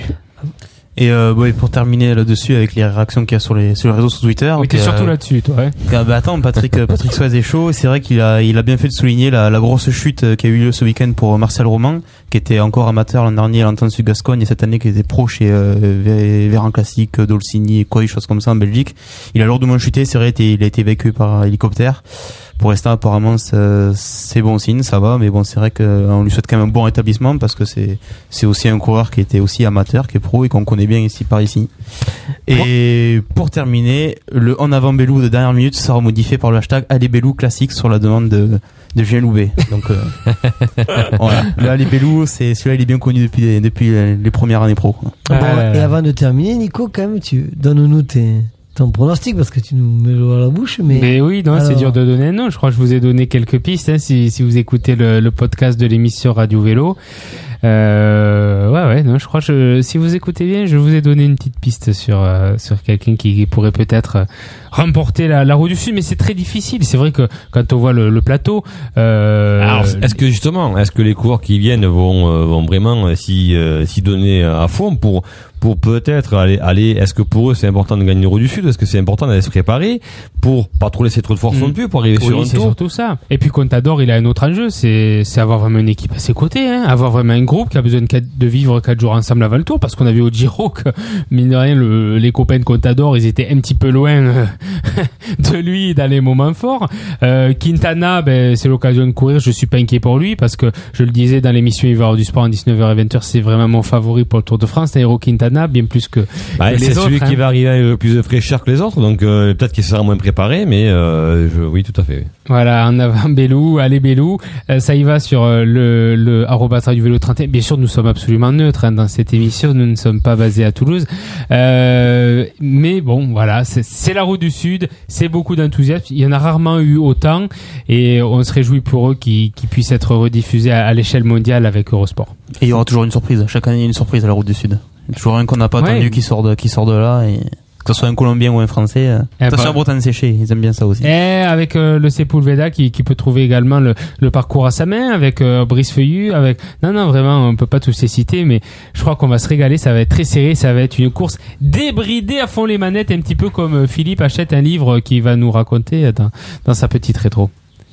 Et, euh, bon, et pour terminer là-dessus avec les réactions qu'il y a sur les sur les réseaux sur Twitter. Oui, t'es euh, surtout là-dessus, toi. Ouais. Bah attends, Patrick Patrick Suez est chaud. Et c'est vrai qu'il a il a bien fait de souligner la, la grosse chute qui a eu lieu ce week-end pour Marcel Roman, qui était encore amateur l'an dernier à l'Entente Sud Gascogne, et cette année qui était pro chez euh, Véran Classique, Dolcini, quoi, des choses comme ça en Belgique. Il a lourdement chuté. C'est vrai, il a été évacué par hélicoptère. Pour l'instant, apparemment, c'est, c'est bon signe, ça va, mais bon, c'est vrai qu'on lui souhaite quand même un bon rétablissement parce que c'est, c'est aussi un coureur qui était aussi amateur, qui est pro et qu'on connaît bien ici par ici. Et pour terminer, le en avant Bélou de dernière minute sera modifié par le hashtag Allez Bélou classique sur la demande de, de Julien Loubet. Donc, euh, voilà. Le Allez Bélou, c'est, celui-là, il est bien connu depuis, depuis les premières années pro. Ah bon, et avant de terminer, Nico, quand même, tu donnes-nous tes, ton pronostic parce que tu nous mets l'eau à la bouche, mais. Mais oui, non, alors... c'est dur de donner un nom. Je crois que je vous ai donné quelques pistes, hein, si, si vous écoutez le, le podcast de l'émission Radio Vélo. Euh, ouais, ouais, non, je crois que je, si vous écoutez bien, je vous ai donné une petite piste sur, euh, sur quelqu'un qui pourrait peut-être euh, remporter la, la route du Sud, mais c'est très difficile. C'est vrai que quand on voit le, le plateau, euh, alors, est-ce que justement, est-ce que les coureurs qui viennent vont, euh, vont vraiment s'y, euh, s'y donner à fond pour, pour peut-être aller, aller, est-ce que pour eux c'est important de gagner le route du Sud? Est-ce que c'est important d'aller se préparer pour pas trop laisser trop de force non plus, pour arriver oui, sur un c'est tour? Surtout ça. Et puis Contador, il a un autre enjeu, c'est, c'est avoir vraiment une équipe à ses côtés, hein, avoir vraiment un groupe qui a besoin de, quatre, de vivre quatre jours ensemble avant le tour, parce qu'on a vu au Giro que, mine de rien, le, les copains de Contador, ils étaient un petit peu loin euh, de lui dans les moments forts. Euh, Quintana, ben, c'est l'occasion de courir, je suis pas inquiet pour lui, parce que je le disais dans l'émission Hiver du Sport en dix-neuf heures et vingt heures, c'est vraiment mon favori pour le Tour de France, Nairo Quintana, bien plus que, bah, que les c'est autres. celui hein. qui va arriver avec le plus de fraîcheur que les autres, donc euh, peut-être qu'il sera moins préparé, mais euh, je, oui, tout à fait. Voilà, en avant Bélou, allez Bélou, euh, ça y va sur euh, le, le arobase Radio Vélo trente et un. Bien sûr, nous sommes absolument neutres hein, dans cette émission, nous ne sommes pas basés à Toulouse, euh, mais bon, voilà, c'est, c'est la route du Sud, c'est beaucoup d'enthousiasme, il y en a rarement eu autant, et on se réjouit pour eux qu'ils, qu'ils puissent être rediffusés à, à l'échelle mondiale avec Eurosport. Et il y aura toujours une surprise, chaque année il y a une surprise à la route du Sud. Toujours un qu'on n'a pas ouais. attendu qui sort de, qui sort de là et... Que ce soit un Colombien ou un Français, euh, Eh que ce bah. soit un Bretagne séché, ils aiment bien ça aussi. Et avec euh, le Sepulveda qui, qui peut trouver également le, le parcours à sa main, avec euh, Brice Feuillu, avec non non vraiment on peut pas tous les citer, mais je crois qu'on va se régaler, ça va être très serré, ça va être une course débridée à fond les manettes, un petit peu comme euh, Philippe achète un livre qu'il va nous raconter dans, dans sa petite rétro.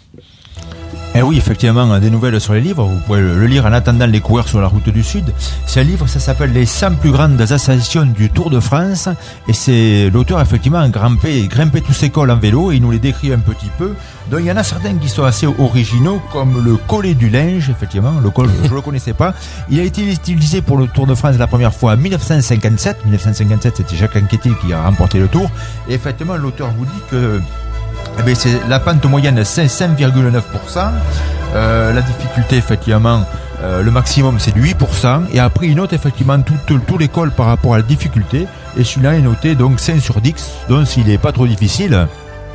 Eh oui, effectivement, des nouvelles sur les livres. Vous pouvez le lire en attendant les coureurs sur la route du Sud. C'est un livre, ça s'appelle Les cent plus grandes ascensions du Tour de France. Et c'est l'auteur, effectivement, a grimpé, grimpé tous ses cols en vélo. Et il nous les décrit un petit peu. Donc, il y en a certains qui sont assez originaux, comme le collet du linge, effectivement. Le col, je le connaissais pas. Il a été utilisé pour le Tour de France la première fois en dix-neuf cent cinquante-sept. dix-neuf cent cinquante-sept, c'était Jacques Anquetil qui a remporté le Tour. Et effectivement, l'auteur vous dit que eh bien, c'est la pente moyenne, c'est cinq virgule neuf pour cent. Euh, la difficulté, effectivement, euh, le maximum, c'est du huit pour cent. Et après, il note effectivement tout, tout, tout l'école par rapport à la difficulté. Et celui-là est noté donc cinq sur dix. Donc, s'il n'est pas trop difficile,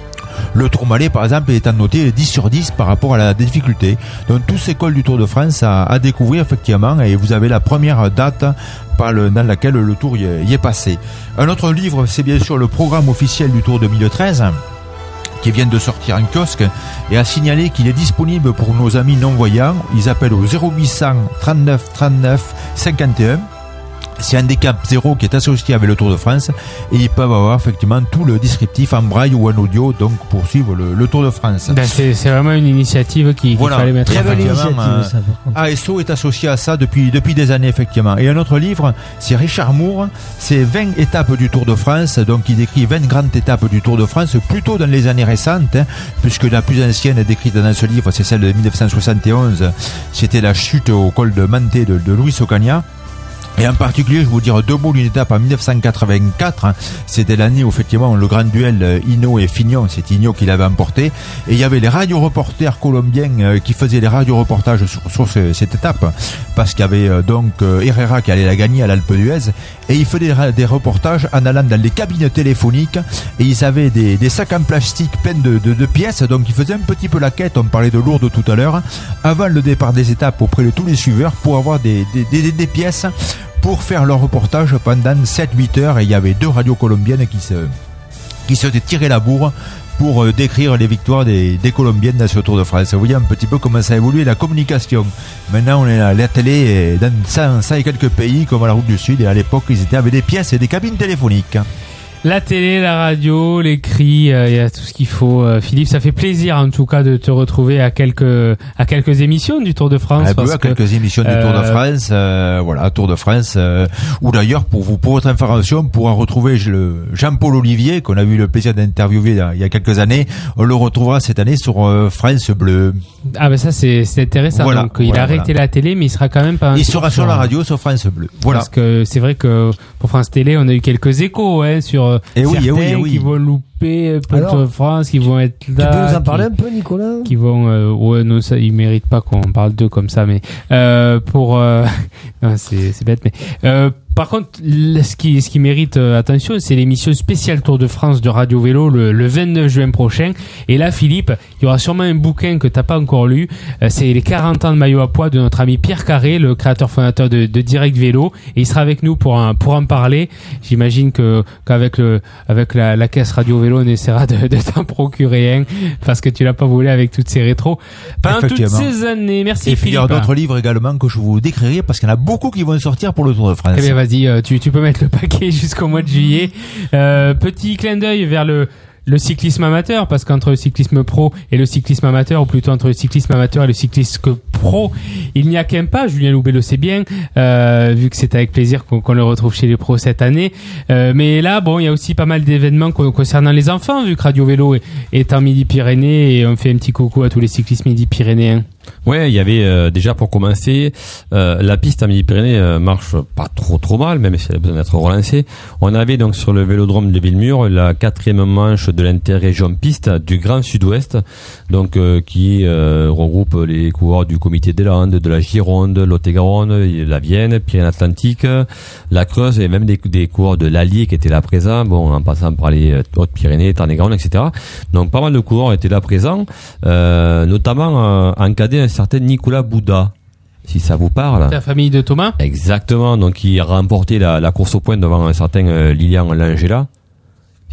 le Tourmalet, par exemple, est noté dix sur dix par rapport à la difficulté. Donc, tous ces cols du Tour de France à, à découvrir, effectivement. Et vous avez la première date par le, dans laquelle le Tour y est, y est passé. Un autre livre, c'est bien sûr le programme officiel du Tour deux mille treize. Qui vient de sortir en kiosque et a signalé qu'il est disponible pour nos amis non-voyants. Ils appellent au zéro huit cent trente-neuf trente-neuf cinquante et un. C'est un handicap zéro qui est associé avec le Tour de France et ils peuvent avoir effectivement tout le descriptif en braille ou en audio donc pour suivre le, le Tour de France. Ben c'est, c'est vraiment une initiative qui, voilà. qu'il fallait mettre en avant. Euh, A S O est associé à ça depuis, depuis des années effectivement. Et un autre livre, c'est Richard Moore, c'est vingt étapes du Tour de France, donc il décrit vingt grandes étapes du Tour de France plutôt dans les années récentes, hein, puisque la plus ancienne décrite dans ce livre c'est celle de dix-neuf cent soixante et onze, c'était la chute au col de Manté de, de Luis Ocaña. Et en particulier, je vais vous dire deux mots d'une étape en dix-neuf cent quatre-vingt-quatre. C'était l'année où, effectivement, le grand duel Hinault et Fignon, c'est Hinault qui l'avait emporté. Et il y avait les radioreporters colombiens qui faisaient les radioreportages sur, sur ce, cette étape. Parce qu'il y avait donc Herrera qui allait la gagner à l'Alpe d'Huez. Et ils faisaient des reportages en allant dans les cabines téléphoniques. Et ils avaient des, des sacs en plastique pleins de, de, de pièces. Donc ils faisaient un petit peu la quête. On parlait de Lourdes tout à l'heure. Avant le départ des étapes auprès de tous les suiveurs pour avoir des, des, des, des pièces pour faire leur reportage pendant sept huit heures. Et il y avait deux radios colombiennes qui se, qui se tiraient la bourre pour euh, décrire les victoires des, des Colombiennes dans ce Tour de France. Vous voyez un petit peu comment ça a évolué la communication. Maintenant, on est à la télé dans cent, cent et quelques pays comme à la Route du Sud. Et à l'époque, ils étaient avec des pièces et des cabines téléphoniques. La télé, la radio, les cris, il euh, y a tout ce qu'il faut. Euh, Philippe, ça fait plaisir en tout cas de te retrouver à quelques à quelques émissions du Tour de France. Ah, parce à que, quelques émissions du euh, Tour de France, euh, voilà, Tour de France. Euh, ou d'ailleurs, pour vous, pour votre information, on pourra retrouver le Jean-Paul Olivier qu'on a eu le plaisir d'interviewer il y a, il y a quelques années. On le retrouvera cette année sur euh, France Bleu. Ah ben ça c'est c'est intéressant. Voilà, Donc il voilà, a arrêté voilà. la télé, mais il sera quand même pas. Il sera sur la radio sur France Bleu. Voilà. Parce que c'est vrai que pour France Télé, on a eu quelques échos hein, sur et oui, certains et oui, et oui. qui vont louper pour le Tour de France, qui vont être là. Tu peux nous en parler qui, un peu, Nicolas? Qui vont, euh, ouais, non, ça, ils méritent pas qu'on parle d'eux comme ça, mais euh, pour, euh, non, c'est c'est bête, mais euh, par contre, ce qui, ce qui mérite euh, attention, c'est l'émission spéciale Tour de France de Radio Vélo le, le vingt-neuf juin prochain. Et là, Philippe, il y aura sûrement un bouquin que t'as pas encore lu. Euh, c'est les quarante ans de maillot à poids de notre ami Pierre Carré, le créateur fondateur de, de Direct Vélo. Et il sera avec nous pour un, pour en parler. J'imagine que, qu'avec le, avec la, la caisse Radio Vélo, on essaiera de, de t'en procurer un parce que tu l'as pas volé avec toutes ces rétros pendant toutes ces années. Merci et Philippe. Et puis il y aura d'autres livres également que je vous décrirai parce qu'il y en a beaucoup qui vont sortir pour le Tour de France. Eh bien, vas-y, tu, tu peux mettre le paquet jusqu'au mois de juillet. Euh, petit clin d'œil vers le, le cyclisme amateur, parce qu'entre le cyclisme pro et le cyclisme amateur, ou plutôt entre le cyclisme amateur et le cyclisme pro, il n'y a qu'un pas. Julien Loubet le sait bien, euh, vu que c'est avec plaisir qu'on, qu'on le retrouve chez les pros cette année. Euh, mais là, bon, il y a aussi pas mal d'événements concernant les enfants, vu que Radio Vélo est, est en Midi-Pyrénées, et on fait un petit coucou à tous les cyclistes midi-pyrénéens. Ouais, il y avait euh, déjà pour commencer euh, la piste à Midi-Pyrénées euh, marche pas trop trop mal, même si elle a besoin d'être relancée. On avait donc sur le vélodrome de Villemur la quatrième manche de l'interrégion piste du Grand Sud-Ouest, donc euh, qui euh, regroupe les coureurs du Comité des Landes, de la Gironde, Lot-et-Garonne, la Vienne, Pyrénées-Atlantiques, la Creuse et même des, des coureurs de l'Allier qui étaient là présents, bon en passant par les Hautes-Pyrénées, Tarn-et-Garonne, et cetera. Donc pas mal de coureurs étaient là présents, euh, notamment euh, en cadet un certain Nicolas Bouda, si ça vous parle. La famille de Thomas. Exactement, donc il a remporté la, la course au point devant un certain euh, Lilian Langella.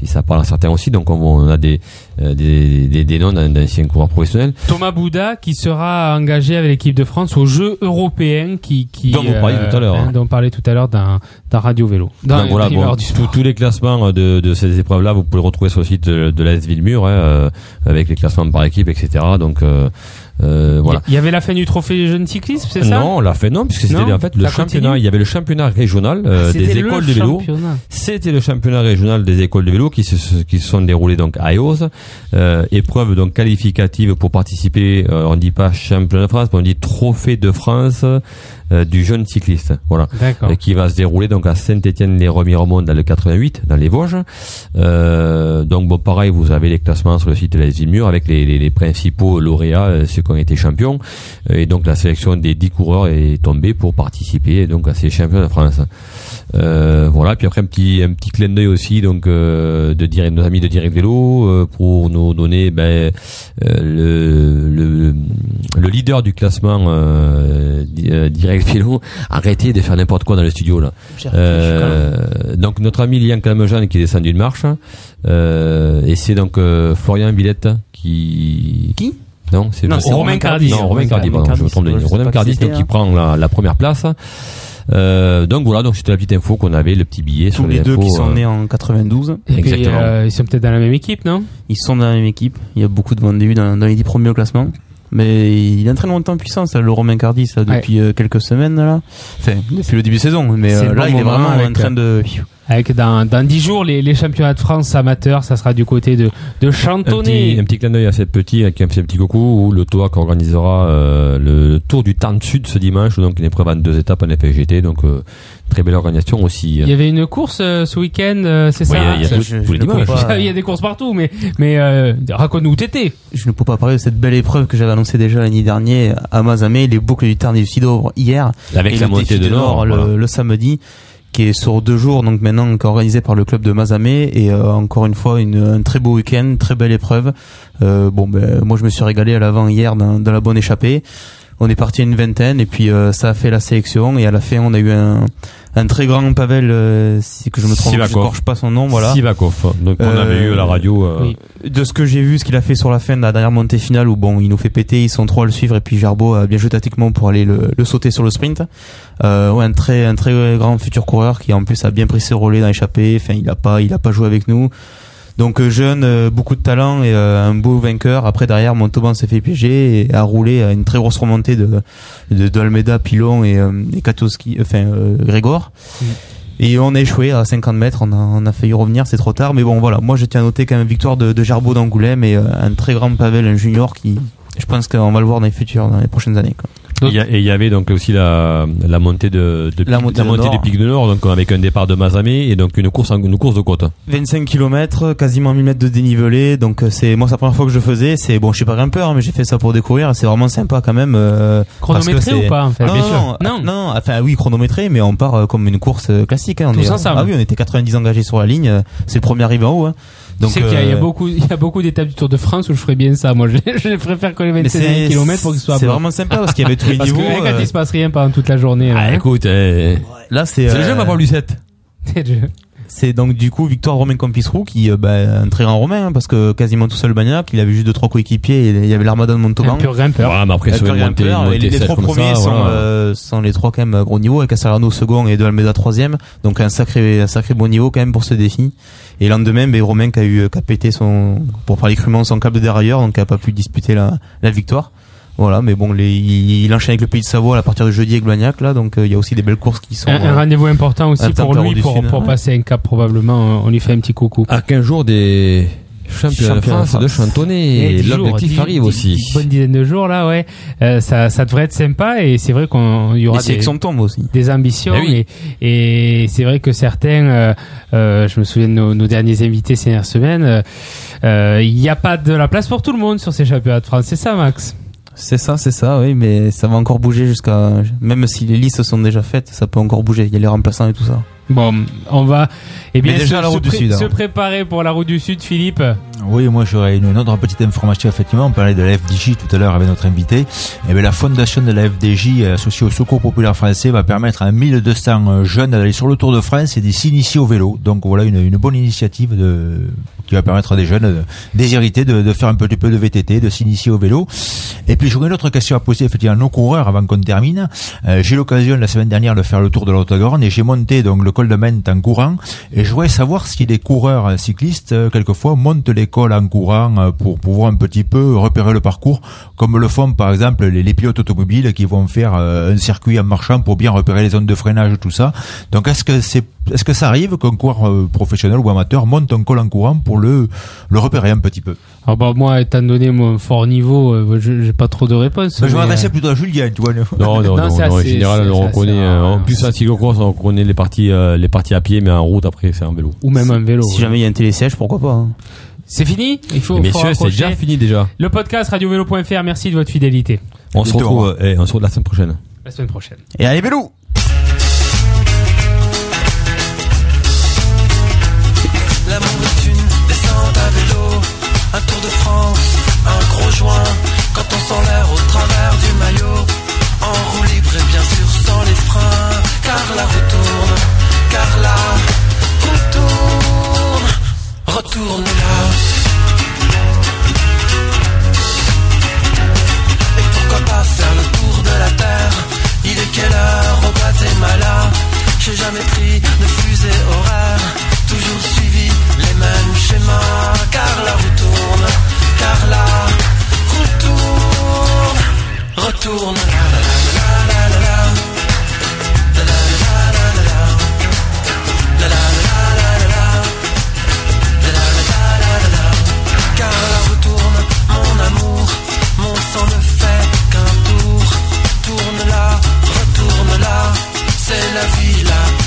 si ça parle à certains aussi. Donc on, on a des, euh, des, des, des noms d'anciens coureurs professionnels. Thomas Bouda qui sera engagé avec l'équipe de France aux Jeux européens qui, qui dont on parlait euh, tout à l'heure, hein, hein. dont on parlait tout à l'heure dans, dans Radio Vélo. Dans Donc voilà, bon, tous, tous les classements de, de ces épreuves-là, vous pouvez les retrouver sur le site de, de l'A S Villemur, hein, euh, avec les classements par équipe, et cetera. Donc euh, Euh, voilà. Il y avait la fin du trophée des jeunes cyclistes, c'est ça? Non, la fin non, puisque c'était non, en fait le championnat. Continue. Il y avait le championnat régional euh, ah, des écoles de vélo. C'était le championnat régional des écoles de vélo qui se qui se sont déroulés donc à Eauze. Euh, épreuve donc qualificative pour participer. Euh, on dit pas championnat de France, mais on dit trophée de France euh, du jeune cycliste. Voilà. Euh, qui va se dérouler donc à Saint-Étienne-les-Remiremont dans le quatre-vingt-huit, dans les Vosges. Euh, donc bon, pareil, vous avez les classements sur le site de la Villemur avec les, les, les principaux lauréats, euh, ceux qui ont été champions. Et donc la sélection des dix coureurs est tombée pour participer donc à ces championnats de France. Euh, voilà. Puis après un petit un petit clin d'œil aussi donc euh, de dire nos amis de Direct Vélo euh, pour nous donner ben euh, le, le le leader du classement euh, Direct Vélo. Arrêtez de faire n'importe quoi dans le studio là. Euh, donc notre ami Lian Calmejean qui est descendu de marche euh, et c'est donc euh, Florian Villette qui qui non, c'est, non, le... c'est Romain Cardis. Non, Romain Cardis, pardon, je me trompe de nom. Romain Cardis, donc, qui prend la, la première place. Euh, donc voilà, donc c'était la petite info qu'on avait, le petit billet tous sur les les deux infos, qui sont euh... nés en quatre-vingt-douze. Et exactement. Puis, euh, ils sont peut-être dans la même équipe, non? Ils sont dans la même équipe. Il y a beaucoup de monde début dans, dans les dix premiers au classement. Mais il entraîne longtemps en puissance, le Romain Cardis, là, depuis ouais. euh, quelques semaines, là. Enfin, depuis le début de saison. Mais euh, là, bon il est vraiment en train de... Avec dans, dans dix jours, les, les championnats de France amateurs, ça sera du côté de, de Chantonnay. Un petit, un petit clin d'œil à cette petite, qui a fait un petit coucou, où le T O A C organisera euh, le, le Tour du Tarn Sud ce dimanche, donc une épreuve en deux étapes en F F G T, donc euh, très belle organisation aussi. Il y avait une course euh, ce week-end, euh, c'est oui, ça? Il y a, il y a je, tous les dimanches. Il y a des courses partout, mais, mais euh, raconte-nous où t'étais. Je ne peux pas parler de cette belle épreuve que j'avais annoncée déjà l'année dernière à Mazamet, les boucles du Tarn et du Sidovre hier. Avec la montée de Nord, le, voilà. le samedi. Qui est sur deux jours, donc maintenant organisé par le club de Mazamet, et euh, encore une fois une, un très beau week-end, très belle épreuve. Euh, bon, ben moi je me suis régalé à l'avant hier dans, dans la bonne échappée. On est parti à une vingtaine et puis euh, ça a fait la sélection et à la fin on a eu un, un très grand Pavel, euh, si que je me trompe, je corche pas son nom, voilà. Sivakov. Donc on euh, avait eu à la radio. Euh... Oui. De ce que j'ai vu, ce qu'il a fait sur la fin de la dernière montée finale où bon, il nous fait péter, ils sont trois à le suivre et puis Gerbeau a bien joué tactiquement pour aller le, le sauter sur le sprint. Euh, ouais, un très un très grand futur coureur qui en plus a bien pris ses relais dans l'échappée. Enfin, il a pas il a pas joué avec nous. Donc euh, jeune, euh, beaucoup de talent et euh, un beau vainqueur. Après derrière, Montauban s'est fait piéger et a roulé à une très grosse remontée de de, de Almeida, Pilon et, euh, et Katowski, enfin euh, Grégor. Mmh. Et on a échoué à cinquante mètres, on a, on a failli revenir, c'est trop tard. Mais bon, voilà, moi je tiens à noter quand même victoire de, de Gerbeau d'Angoulême et euh, un très grand Pavel, un junior qui, je pense qu'on va le voir dans les futurs, dans les prochaines années, quoi. Donc, et il y avait donc aussi la, la montée de, de la montée, la montée du Pic de Nord, donc avec un départ de Mazamet et donc une course, une course de côte. vingt-cinq kilomètres, quasiment mille mètres de dénivelé, donc c'est, moi c'est la première fois que je faisais, c'est, bon, je suis pas grimpeur, hein, mais j'ai fait ça pour découvrir, c'est vraiment sympa quand même, euh, chronométré ou pas, en fait? Non, bien non, sûr. non, non, enfin, oui, chronométré, mais on part euh, comme une course classique, hein, on Tous est, ensemble. ah oui, on était quatre-vingt-dix engagés sur la ligne, c'est le premier arrivé en haut, hein. Donc, tu sais qu'il y a, il y a beaucoup, il y a beaucoup d'étapes du Tour de France où je ferais bien ça. Moi, je, je préfère que les vingt-cinq kilomètres pour qu'ils soient. C'est vraiment sympa parce qu'il y avait tous les parce niveaux. Parce que quand euh... il se passe rien pendant toute la journée. Ah, hein. écoute, euh... là, c'est. C'est euh... le jeu, ma Paul Lucette. C'est le jeu. C'est donc du coup victoire Romain Compisroux qui euh, bah, un très grand Romain hein, parce que quasiment tout seul Bagnac, il avait juste deux trois coéquipiers et il y avait l'Armada de Montauban. Un pur grimpeur. Ouais, mais après sur une montée, une montée et les trois premiers ça, sont, voilà. euh, sont les trois quand même à gros niveau avec Casarano second et De Almeida troisième, donc un sacré un sacré bon niveau quand même pour ce défi. Et le lendemain, ben, Romain qui a eu qui a pété son, pour parler crûment, son câble de dérailleur, donc qui a pas pu disputer la la victoire. Voilà, mais bon, les, il, il enchaîne avec le Pays de Savoie à partir de jeudi avec Blagnac, là, donc il euh, y a aussi des belles courses qui sont. Un, un euh, rendez-vous important aussi pour lui, pour, pour ouais. passer un cap probablement. On lui fait un petit coucou. À quinze jours des championnats de France, France de Chantonnay, et l'objectif arrive dix, aussi. Une bonne dizaine de jours là, ouais. Euh, ça, ça devrait être sympa et c'est vrai qu'on y aura des, tombe aussi. des ambitions oui. et, et c'est vrai que certains, euh, euh, je me souviens de nos, nos derniers invités ces dernières semaines, il euh, n'y a pas de la place pour tout le monde sur ces championnats de France, c'est ça, Max? C'est ça, c'est ça, oui, mais ça va encore bouger jusqu'à, même si les listes sont déjà faites, ça peut encore bouger. Il y a les remplaçants et tout ça. Bon, on va, eh bien, déjà se, la route se, du Sud, se hein. préparer pour la route du Sud, Philippe. Oui, moi j'aurais une autre petite information. Effectivement, on parlait de la F D J tout à l'heure avec notre invité. Et bien la fondation de la F D J associée au Secours Populaire Français va permettre à mille deux cents jeunes d'aller sur le Tour de France et de s'initier au vélo. Donc voilà une, une bonne initiative de qui va permettre à des jeunes déshérités de, de faire un petit peu de V T T, de s'initier au vélo. Et puis j'aurais une autre question à poser effectivement à nos coureurs avant qu'on termine. Euh, j'ai eu l'occasion la semaine dernière de faire le tour de la Haute-Garonne et j'ai monté donc le col de Mente en courant. Et je voudrais savoir si les coureurs cyclistes euh, quelquefois montent les cols en courant euh, pour pouvoir un petit peu repérer le parcours, comme le font par exemple les, les pilotes automobiles qui vont faire euh, un circuit en marchant pour bien repérer les zones de freinage, tout ça. Donc est-ce que c'est Est-ce que ça arrive qu'un coureur euh, professionnel ou amateur monte un col en courant pour le le repérer un petit peu? Alors bah moi, étant donné mon fort niveau, euh, je j'ai pas trop de réponses. Mais je m'adressais euh... plutôt à Julien, tu vois. Non, non, non, non, non en général, on reconnaît, euh, en plus à cyclocross, on reconnaît les parties, euh, les parties à pied, mais en route après, c'est en vélo. Ou même en vélo. Si ouais. jamais il y a un télésiège, pourquoi pas, hein. C'est fini? Il faut, mais faut messieurs, c'est déjà fini déjà. Le podcast radio vélo point f r, merci de votre fidélité. On se retrouve, eh, on se retrouve la semaine prochaine. La semaine prochaine. Et allez vélo! L'amour est une descente à vélo, un tour de France, un gros joint, quand on sent l'air au travers du maillot, en roue libre et bien sûr sans les freins, car la roue tourne, car la roue tourne, retourne là. Et pourquoi pas faire le tour de la terre, il est quelle heure au Guatemala, j'ai jamais pris de fusée horaire, toujours suivi les mêmes schémas, car la roue tourne, car la roue tourne, retourne la la la la la la la la la la la la la la la la, car la roue tourne, mon amour, mon sang ne fait qu'un tour, tourne là, retourne là, c'est la vie là.